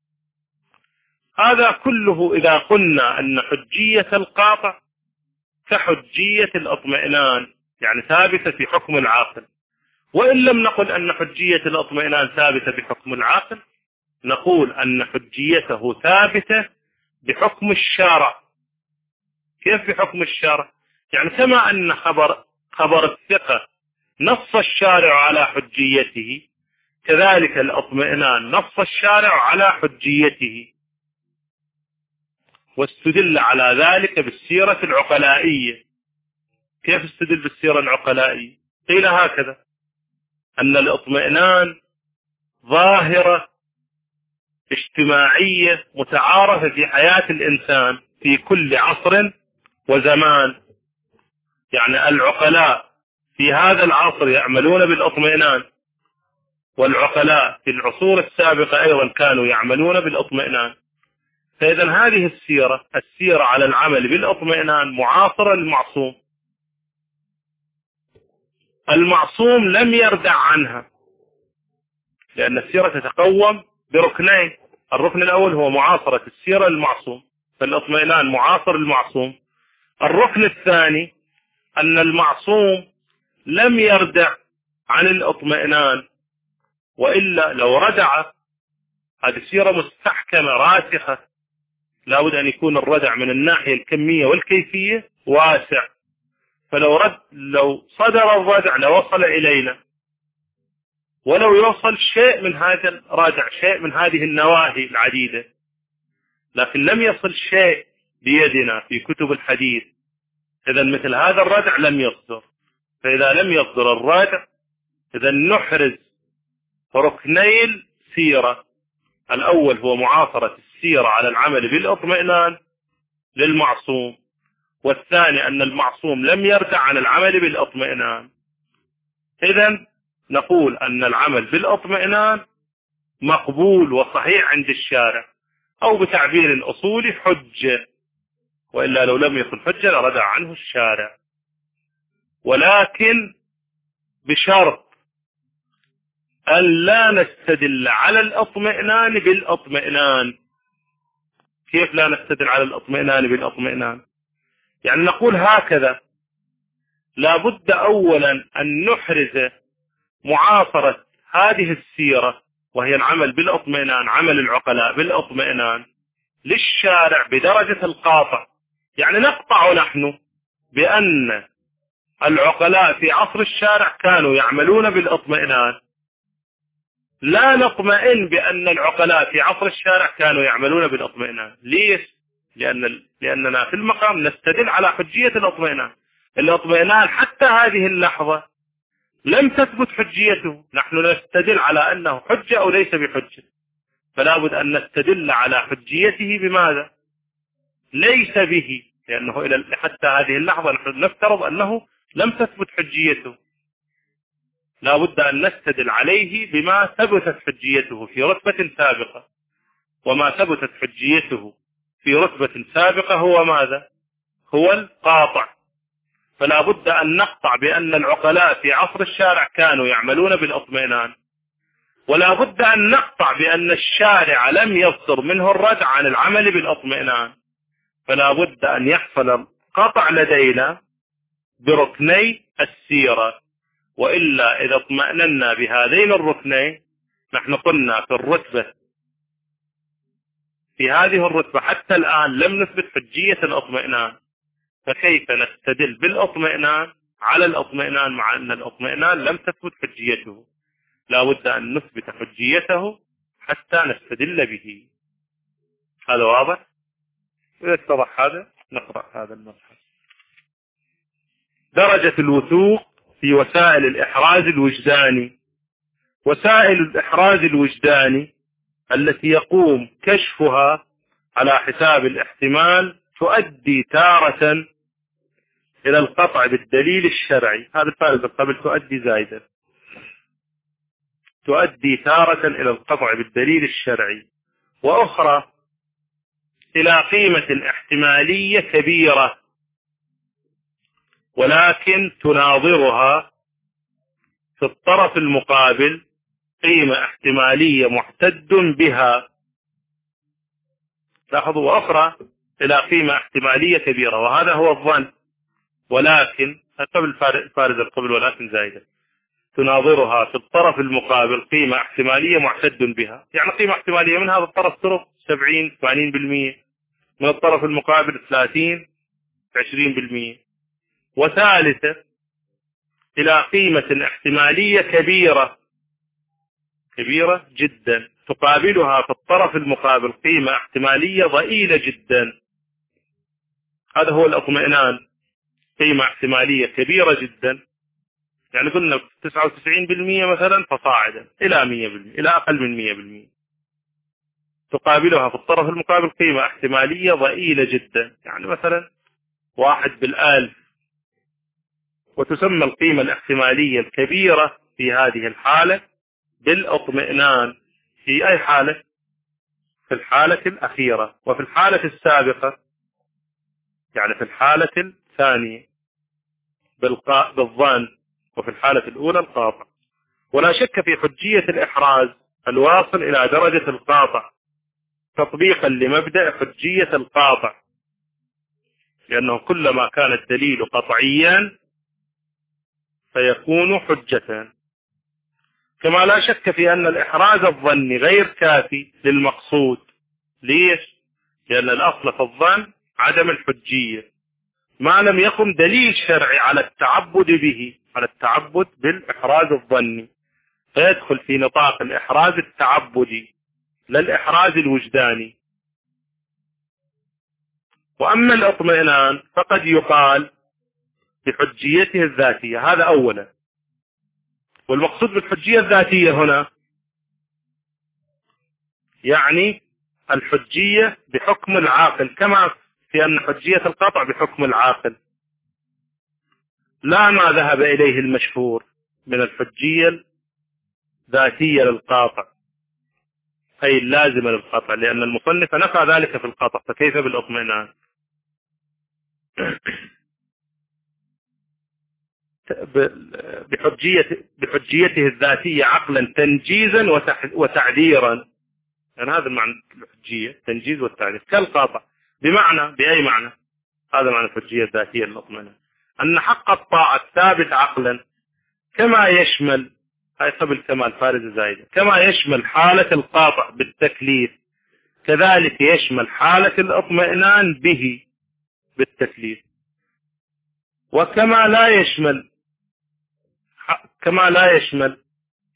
هذا كله إذا قلنا أن حجية القاطع كحجية الاطمئنان، يعني ثابتة في حكم العاقل. وإن لم نقل أن حجية الاطمئنان ثابتة بحكم العاقل، نقول أن حجيته ثابتة بحكم الشارع. كيف بحكم الشارع؟ يعني كما أن خبر خبر الثقة نص الشارع على حجيته، كذلك الاطمئنان نص الشارع على حجيته، واستدل على ذلك بالسيرة العقلائية. كيف استدل بالسيرة العقلائية؟ قيل هكذا: أن الاطمئنان ظاهرة اجتماعية متعارفة في حياة الإنسان في كل عصر وزمان، يعني العقلاء في هذا العصر يعملون بالاطمئنان، والعقلاء في العصور السابقة أيضا كانوا يعملون بالاطمئنان. فإذا هذه السيرة السيرة على العمل بالاطمئنان معاصرة للمعصوم. المعصوم لم يردع عنها، لأن السيرة تتقوم بركنين: الركن الأول هو معاصرة السيرة للمعصوم، فالاطمئنان معاصر للمعصوم. الركن الثاني أن المعصوم لم يردع عن الاطمئنان، وإلا لو ردع هذه السيرة مستحكمة راسخة، لابد أن يكون الردع من الناحية الكمية والكيفية واسع، فلو رد لو صدر الردع لوصل إلينا، ولو يوصل شيء من هذا الردع، شيء من هذه النواهي العديدة، لكن لم يصل شيء بيدنا في كتب الحديث، إذا مثل هذا الردع لم يصدر. فإذا لم يصدر الردع إذا نحرز ركني السيرة: الأول هو معاصرة السيرة على العمل بالاطمئنان للمعصوم، والثاني أن المعصوم لم يردع عن العمل بالاطمئنان. إذن نقول أن العمل بالاطمئنان مقبول وصحيح عند الشارع، أو بتعبير أصولي حجة، وإلا لو لم يكن حجة لردع عنه الشارع، ولكن بشرط أن لا نستدل على الاطمئنان بالاطمئنان. كيف لا نستدل على الاطمئنان بالاطمئنان؟ يعني نقول هكذا: لابد أولا أن نحرز معاصرة هذه السيرة وهي العمل بالاطمئنان، عمل العقلاء بالاطمئنان للشارع بدرجة القاطع. يعني نقطع نحن بأن العقلاء في عصر الشارع كانوا يعملون بالاطمئنان، لا نطمئن بأن العقلاء في عصر الشارع كانوا يعملون بالاطمئنان. ليش؟ لأن لأننا في المقام نستدل على حجية الاطمئنان. الاطمئنان حتى هذه اللحظة لم تثبت حجيته، نحن نستدل على أنه حجة أو ليس بحجة، فلا بد أن نستدل على حجيته بماذا؟ ليس به، لأنه إلى حتى هذه اللحظة نحن نفترض أنه لم تثبت حجيته، لا بد أن نستدل عليه بما ثبتت حجيته في رتبة سابقة، وما ثبتت حجيته في رتبة سابقة هو ماذا؟ هو القاطع. فلا بد أن نقطع بأن العقلاء في عصر الشارع كانوا يعملون بالاطمئنان، ولا بد أن نقطع بأن الشارع لم يصدر منه الردع عن العمل بالاطمئنان. فلا بد أن يحصل القطع لدينا بركني السيرة، وإلا إذا اطمأننا بهذين الركنين، نحن قلنا في الرتبة في هذه الرتبة حتى الآن لم نثبت حجية الاطمئنان، فكيف نستدل بالاطمئنان على الاطمئنان مع أن الاطمئنان لم تثبت حجيته؟ لا بد أن نثبت حجيته حتى نستدل به. هذا واضح؟ إذا اتضح هذا نقرأ هذا المبحث. درجة الوثوق في وسائل الإحراز الوجداني. وسائل الإحراز الوجداني التي يقوم كشفها على حساب الاحتمال تؤدي تارة إلى القطع بالدليل الشرعي. هذا الفارق قبل تؤدي زائدة. تؤدي تارة إلى القطع بالدليل الشرعي، وأخرى إلى قيمة احتمالية كبيرة، ولكن تناظرها في الطرف المقابل قيمة احتمالية محتد بها. لاحظوا، وأخرى إلى قيمة احتمالية كبيرة، وهذا هو الظن، ولكن قبل فارز القبل ولكن زائدة. تناظرها في الطرف المقابل قيمة احتمالية محتد بها، يعني قيمة احتمالية من هذا الطرف ترى سبعين ثمانين بالمئة، من الطرف المقابل ثلاثين عشرين بالمئة. وثالثة إلى قيمة احتمالية كبيرة كبيرة جدا تقابلها في الطرف المقابل قيمة احتمالية ضئيلة جدا. هذا هو الاطمئنان، قيمة احتمالية كبيرة جدا، يعني قلنا تسعة وتسعين بالمئة مثلا فصاعدا إلى مئة بالمئة، إلى أقل من مئة بالمئة، تقابلها في الطرف المقابل قيمة احتمالية ضئيلة جدا، يعني مثلا واحد بالآلف. وتسمى القيمة الاحتمالية الكبيرة في هذه الحالة بالاطمئنان. في أي حالة؟ في الحالة الأخيرة. وفي الحالة السابقة يعني في الحالة الثانية بالظن، وفي الحالة الأولى القاطع. ولا شك في حجية الإحراز الواصل إلى درجة القاطع تطبيقا لمبدأ حجية القاطع، لأنه كلما كان الدليل قطعيا فيكون حجة. كما لا شك في أن الإحراز الظني غير كافي للمقصود. ليش؟ لأن الأصل في الظن عدم الحجية ما لم يقم دليل شرعي على التعبد به، على التعبد بالإحراز الظني، فيدخل في نطاق الإحراز التعبدي لا الإحراز الوجداني. وأما الاطمئنان فقد يقال بحجيته الذاتية، هذا أولا. والمقصود بالحجية الذاتية هنا يعني الحجية بحكم العاقل، كما في أن حجية القطع بحكم العاقل، لا ما ذهب إليه المشهور من الحجية الذاتية للقاطع أي اللازمة للقطع، لأن المصنف نفى ذلك في القطع، فكيف بالاطمئنان؟ بحجية بحجيته الذاتية عقلا تنجيزا وتعذيرا، يعني هذا معنى الحجية، تنجيز والتعذير كالقاطع. بمعنى بأي معنى؟ هذا معنى الحجية الذاتية للاطمئنان، أن حق الطاعة ثابت عقلا كما يشمل، هاي قبل كمال فارز زايدة، كما يشمل حالة القاطع بالتكليف كذلك يشمل حالة الاطمئنان به بالتكليف. وكما لا يشمل كما لا يشمل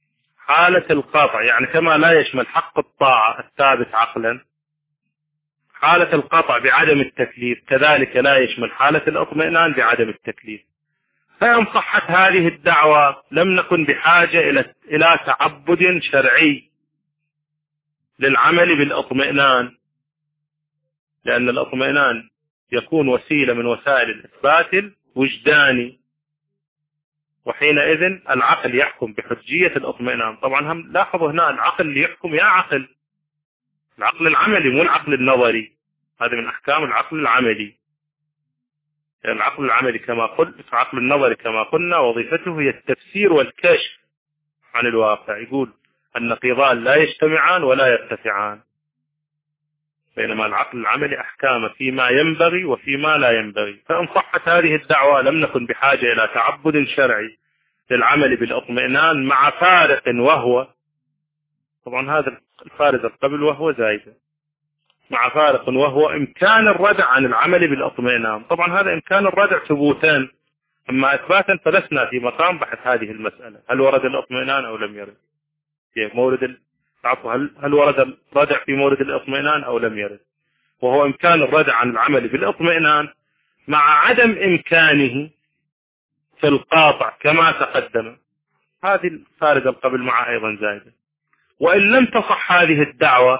حالة القاطع، يعني كما لا يشمل حق الطاعة الثابت عقلا حالة القطع بعدم التكليف كذلك لا يشمل حالة الاطمئنان بعدم التكليف. فإن صحت هذه الدعوة لم نكن بحاجة إلى إلى تعبد شرعي للعمل بالاطمئنان، لأن الاطمئنان يكون وسيلة من وسائل الإثبات الوجداني، وحينئذ العقل يحكم بحجية الاطمئنان. طبعا هم لاحظوا هنا العقل اللي يحكم يا عقل العقل العملي مو العقل النظري، هذا من أحكام العقل العملي. يعني العقل العملي كما قلت، العقل النظري كما قلنا وظيفته هي التفسير والكشف عن الواقع، يقول النقيضان لا يجتمعان ولا يرتفعان، بينما العقل العملي أحكام فيما ينبغي وفيما لا ينبغي. فإن صحت هذه الدعوة لم نكن بحاجة إلى تعبد شرعي للعمل بالاطمئنان، مع فارق وهو، طبعا هذا الفارق قبل وهو زائد، مع فارق وهو إمكان الردع عن العمل بالاطمئنان. طبعا هذا إمكان الردع ثبوتان، أما إثباتا فلسنا في مقام بحث هذه المسألة، هل ورد الاطمئنان أو لم يرد في مورد العفو، هل هل ورد الردع في مورد الاطمئنان أو لم يرد، وهو إمكان الردع عن العمل بالاطمئنان مع عدم إمكانه في القاطع كما تقدم. هذه الفارق قبل مع أيضا زائدة. وإن لم تصح هذه الدعوة،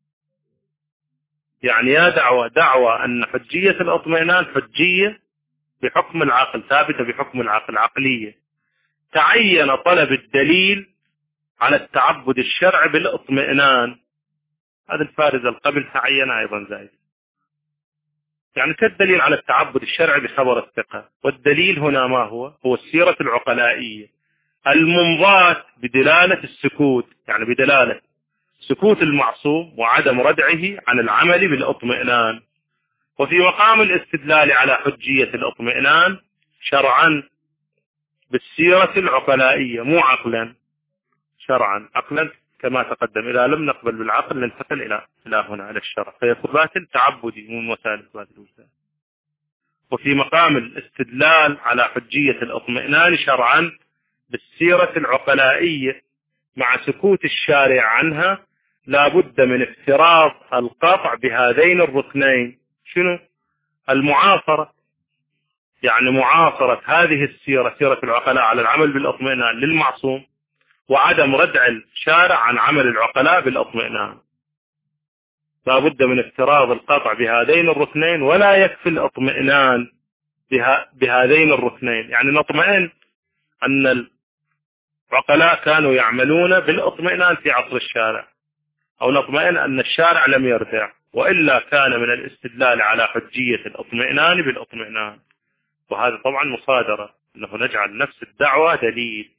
يعني يا دعوة دعوة أن حجية الاطمئنان حجية بحكم العقل، ثابتة بحكم العقل عقلية، تعين طلب الدليل على التعبد الشرعي بالاطمئنان. هذا الفارز القبل تعين أيضا زائد، يعني كالدليل على التعبد الشرعي بخبر الثقة. والدليل هنا ما هو؟ هو السيرة العقلائية المنضات بدلالة السكوت، يعني بدلالة سكوت المعصوم وعدم ردعه عن العمل بالاطمئنان. وفي مقام الاستدلال على حجية الاطمئنان شرعا بالسيرة العقلائية، مو عقلا، شرعا. عقلا كما تقدم، إذا لم نقبل بالعقل ننتقل إلى إلى هنا إلى الشرع، فيكون باطل تعبدي من وسائل إثبات الوجدان. وفي مقام الاستدلال على حجية الاطمئنان شرعا بالسيرة العقلائية مع سكوت الشارع عنها، لا بد من افتراض القطع بهذين الركنين. شنو؟ المعاصرة، يعني معاصرة هذه السيرة سيرة العقلاء على العمل بالاطمئنان للمعصوم، وعدم ردع الشارع عن عمل العقلاء بالاطمئنان. لا بد من افتراض القطع بهذين الركنين، ولا يكفي الاطمئنان بها بهذين الركنين. يعني نطمئن أن العقلاء كانوا يعملون بالاطمئنان في عصر الشارع، أو نطمئن أن الشارع لم يردع، وإلا كان من الاستدلال على حجية الاطمئنان بالاطمئنان. وهذا طبعا مصادرة، أنه نجعل نفس الدعوة دليل.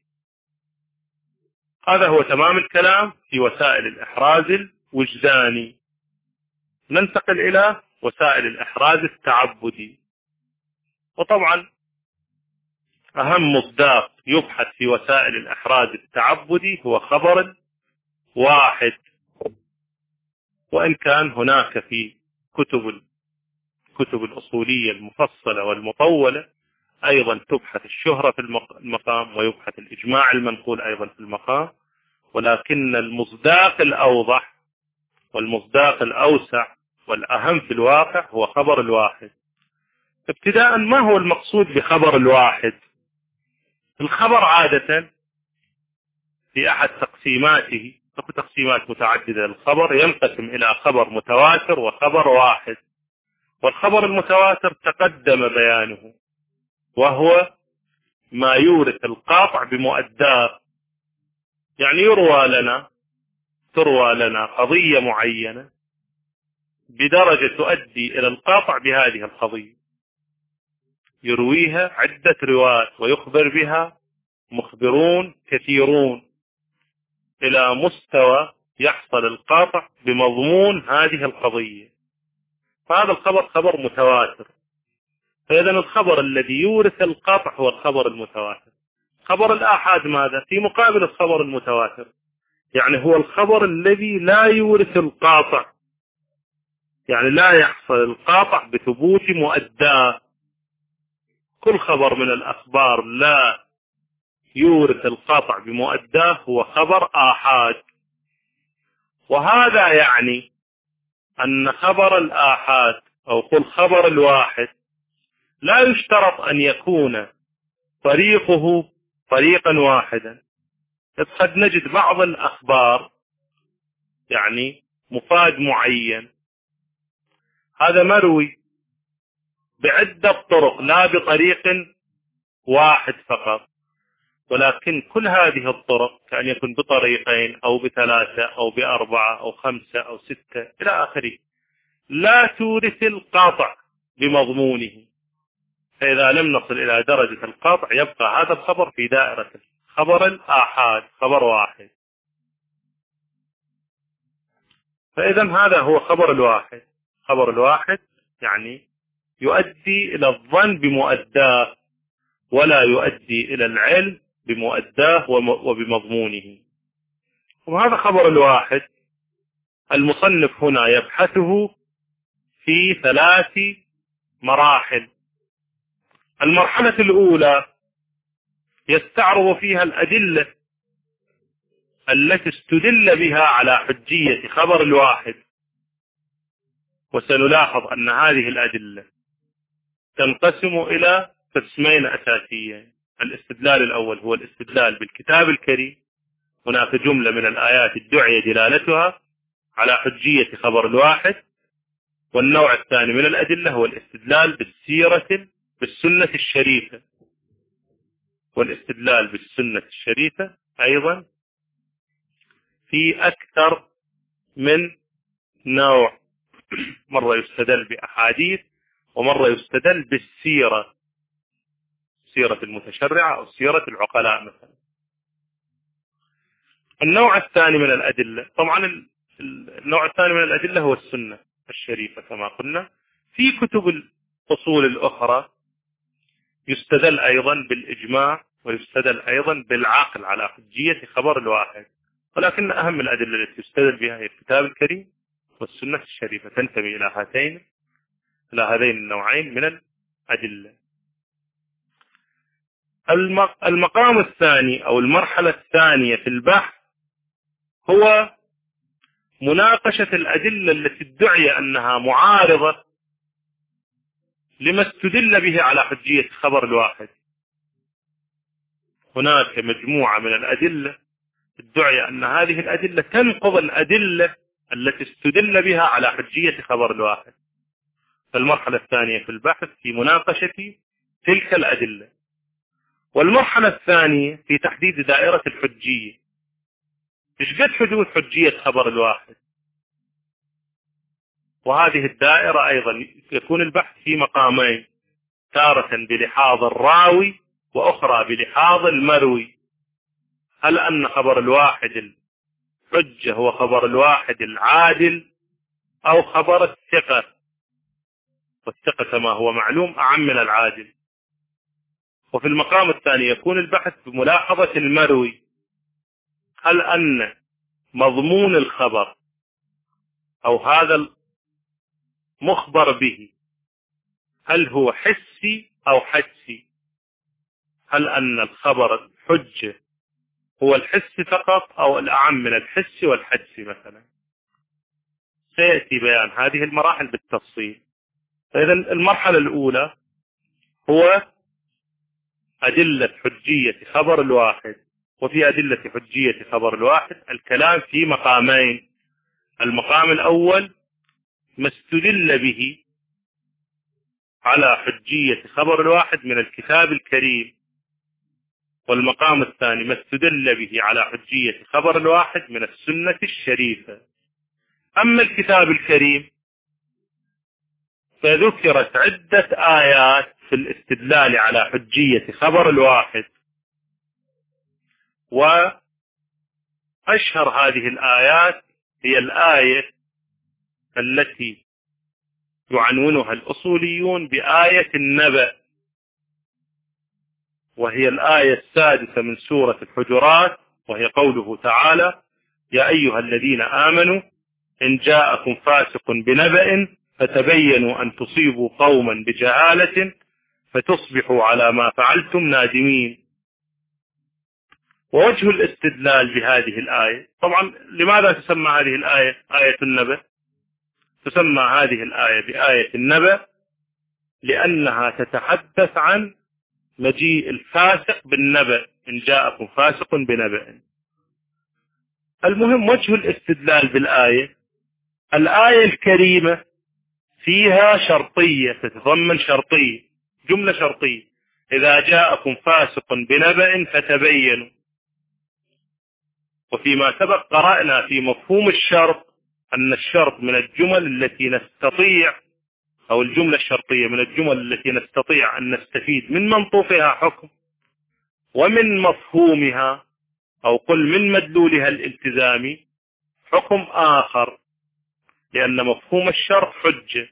هذا هو تمام الكلام في وسائل الإحراز الوجداني. ننتقل إلى وسائل الإحراز التعبدي. وطبعا أهم مصداق يبحث في وسائل الإحراز التعبدي هو خبر واحد، وإن كان هناك في كتب الكتب الأصولية المفصلة والمطولة أيضا تبحث الشهرة في المقام، ويبحث الإجماع المنقول أيضا في المقام، ولكن المصداق الأوضح والمصداق الأوسع والأهم في الواقع هو خبر الواحد. ابتداء، ما هو المقصود بخبر الواحد؟ الخبر عادة في أحد تقسيماته، تقسيمات متعددة، الخبر ينقسم إلى خبر متواتر وخبر واحد. والخبر المتواتر تقدم بيانه، وهو ما يورث القاطع بمؤداه، يعني يروى لنا تروى لنا قضية معينة بدرجة تؤدي إلى القاطع بهذه القضية، يرويها عدة رواة ويخبر بها مخبرون كثيرون إلى مستوى يحصل القاطع بمضمون هذه القضية، فهذا الخبر خبر متواتر. فإذا الخبر الذي يورث القاطع هو الخبر المتواتر. خبر الآحاد ماذا؟ في مقابل الخبر المتواتر، يعني هو الخبر الذي لا يورث القاطع، يعني لا يحصل القاطع بثبوت مؤداه. كل خبر من الأخبار لا يورث القاطع بمؤداه هو خبر آحاد. وهذا يعني أن خبر الآحاد أو قل خبر الواحد لا يشترط أن يكون طريقه طريقا واحدا، قد نجد بعض الأخبار يعني مفاد معين هذا مروي بعدة طرق لا بطريق واحد فقط، ولكن كل هذه الطرق كأن يكون بطريقين أو بثلاثة أو بأربعة أو خمسة أو ستة إلى آخره، لا تورث القاطع بمضمونه. فإذا لم نصل إلى درجة القاطع يبقى هذا الخبر في دائرة خبر الآحاد، خبر واحد. فإذا هذا هو خبر الواحد. خبر الواحد يعني يؤدي إلى الظن بمؤداه ولا يؤدي إلى العلم بمؤداه وبمضمونه. وهذا خبر الواحد المصنف هنا يبحثه في ثلاث مراحل. المرحلة الأولى يستعرض فيها الأدلة التي استدل بها على حجية خبر الواحد، وسنلاحظ أن هذه الأدلة تنقسم إلى قسمين أساسيين. الاستدلال الأول هو الاستدلال بالكتاب الكريم، هناك جملة من الآيات ادعي دلالتها على حجية خبر الواحد. والنوع الثاني من الأدلة هو الاستدلال بالسيرة بالسنة الشريفة، والاستدلال بالسنة الشريفة أيضا في أكثر من نوع، مرة يستدل بأحاديث ومرة يستدل بالسيرة، سيرة المتشرعة أو سيرة العقلاء مثلا. النوع الثاني من الأدلة، طبعا النوع الثاني من الأدلة هو السنة الشريفة كما قلنا. في كتب الأصول الأخرى يستدل أيضا بالإجماع ويستدل أيضا بالعقل على حجية خبر الواحد، ولكن أهم الأدلة التي يستدل بها هي الكتاب الكريم والسنة الشريفة، تنتمي إلى هاتين إلى هذين النوعين من الأدلة. المقام الثاني أو المرحلة الثانية في البحث هو مناقشة الأدلة التي ادعي أنها معارضة لما استدل به على حجية خبر الواحد. هناك مجموعة من الأدلة ادعي أن هذه الأدلة تنقض الأدلة التي استدل بها على حجية خبر الواحد. فالمرحلة الثانية في البحث في مناقشة تلك الأدلة. والمرحلة الثانية في تحديد دائرة الحجية، إيش قد حدوث حجية خبر الواحد. وهذه الدائرة أيضا يكون البحث في مقامين، تارة بلحاظ الراوي وأخرى بلحاظ المروي. هل أن خبر الواحد الحجة هو خبر الواحد العادل أو خبر الثقة، والثقة كما هو معلوم أعم من العادل. وفي المقام الثاني يكون البحث بملاحظة المروي، هل أن مضمون الخبر أو هذا المخبر به هل هو حسي أو حدسي، هل أن الخبر الحجة هو الحس فقط أو الأعم من الحس والحدس مثلا. سيأتي بيان هذه المراحل بالتفصيل. فإذا المرحلة الأولى هو أدلة حجية خبر الواحد. وفي أدلة حجية خبر الواحد الكلام في مقامين. المقام الأول ما استدل به على حجية خبر الواحد من الكتاب الكريم، والمقام الثاني ما استدل به على حجية خبر الواحد من السنة الشريفة. أما الكتاب الكريم فذكرت عدة آيات في الاستدلال على حجية خبر الواحد، وأشهر هذه الآيات هي الآية التي يعنونها الأصوليون بآية النبأ، وهي الآية السادسة من سورة الحجرات، وهي قوله تعالى: يا أيها الذين آمنوا إن جاءكم فاسق بنبأ فتبينوا أن تصيبوا قوما بجهالة فتصبحوا على ما فعلتم نادمين. ووجه الاستدلال بهذه الآية، طبعا لماذا تسمى هذه الآية آية النبأ؟ تسمى هذه الآية بآية النبأ لأنها تتحدث عن مجيء الفاسق بالنبأ، إن جاءكم فاسق بنبأ. المهم وجه الاستدلال بالآية، الآية الكريمة فيها شرطية، تتضمن شرطية، جملة شرطية: إذا جاءكم فاسق بنبأ فتبينوا. وفيما سبق قرأنا في مفهوم الشرط أن الشرط من الجمل التي نستطيع، أو الجملة الشرطية من الجمل التي نستطيع أن نستفيد من منطوقها حكم، ومن مفهومها أو قل من مدلولها الالتزامي حكم آخر، لأن مفهوم الشرط حجة.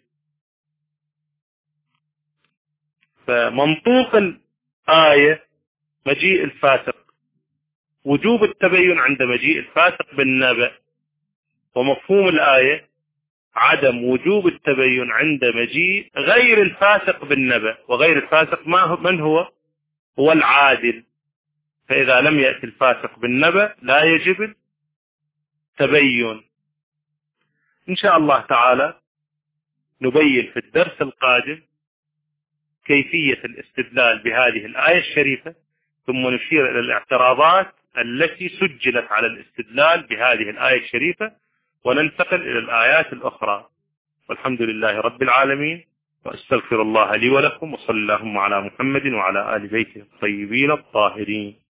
فمنطوق الآية مجيء الفاسق، وجوب التبين عند مجيء الفاسق بالنبأ، ومفهوم الآية عدم وجوب التبين عند مجيء غير الفاسق بالنبأ. وغير الفاسق ما هو؟ من هو؟ هو العادل. فإذا لم يأتي الفاسق بالنبأ لا يجب التبين. إن شاء الله تعالى نبين في الدرس القادم كيفية الاستدلال بهذه الآية الشريفة، ثم نشير إلى الاعتراضات التي سجلت على الاستدلال بهذه الآية الشريفة، وننتقل إلى الآيات الأخرى. والحمد لله رب العالمين، وأستغفر الله لي ولكم، وصلى اللهم على محمد وعلى آل بيته الطيبين الطاهرين.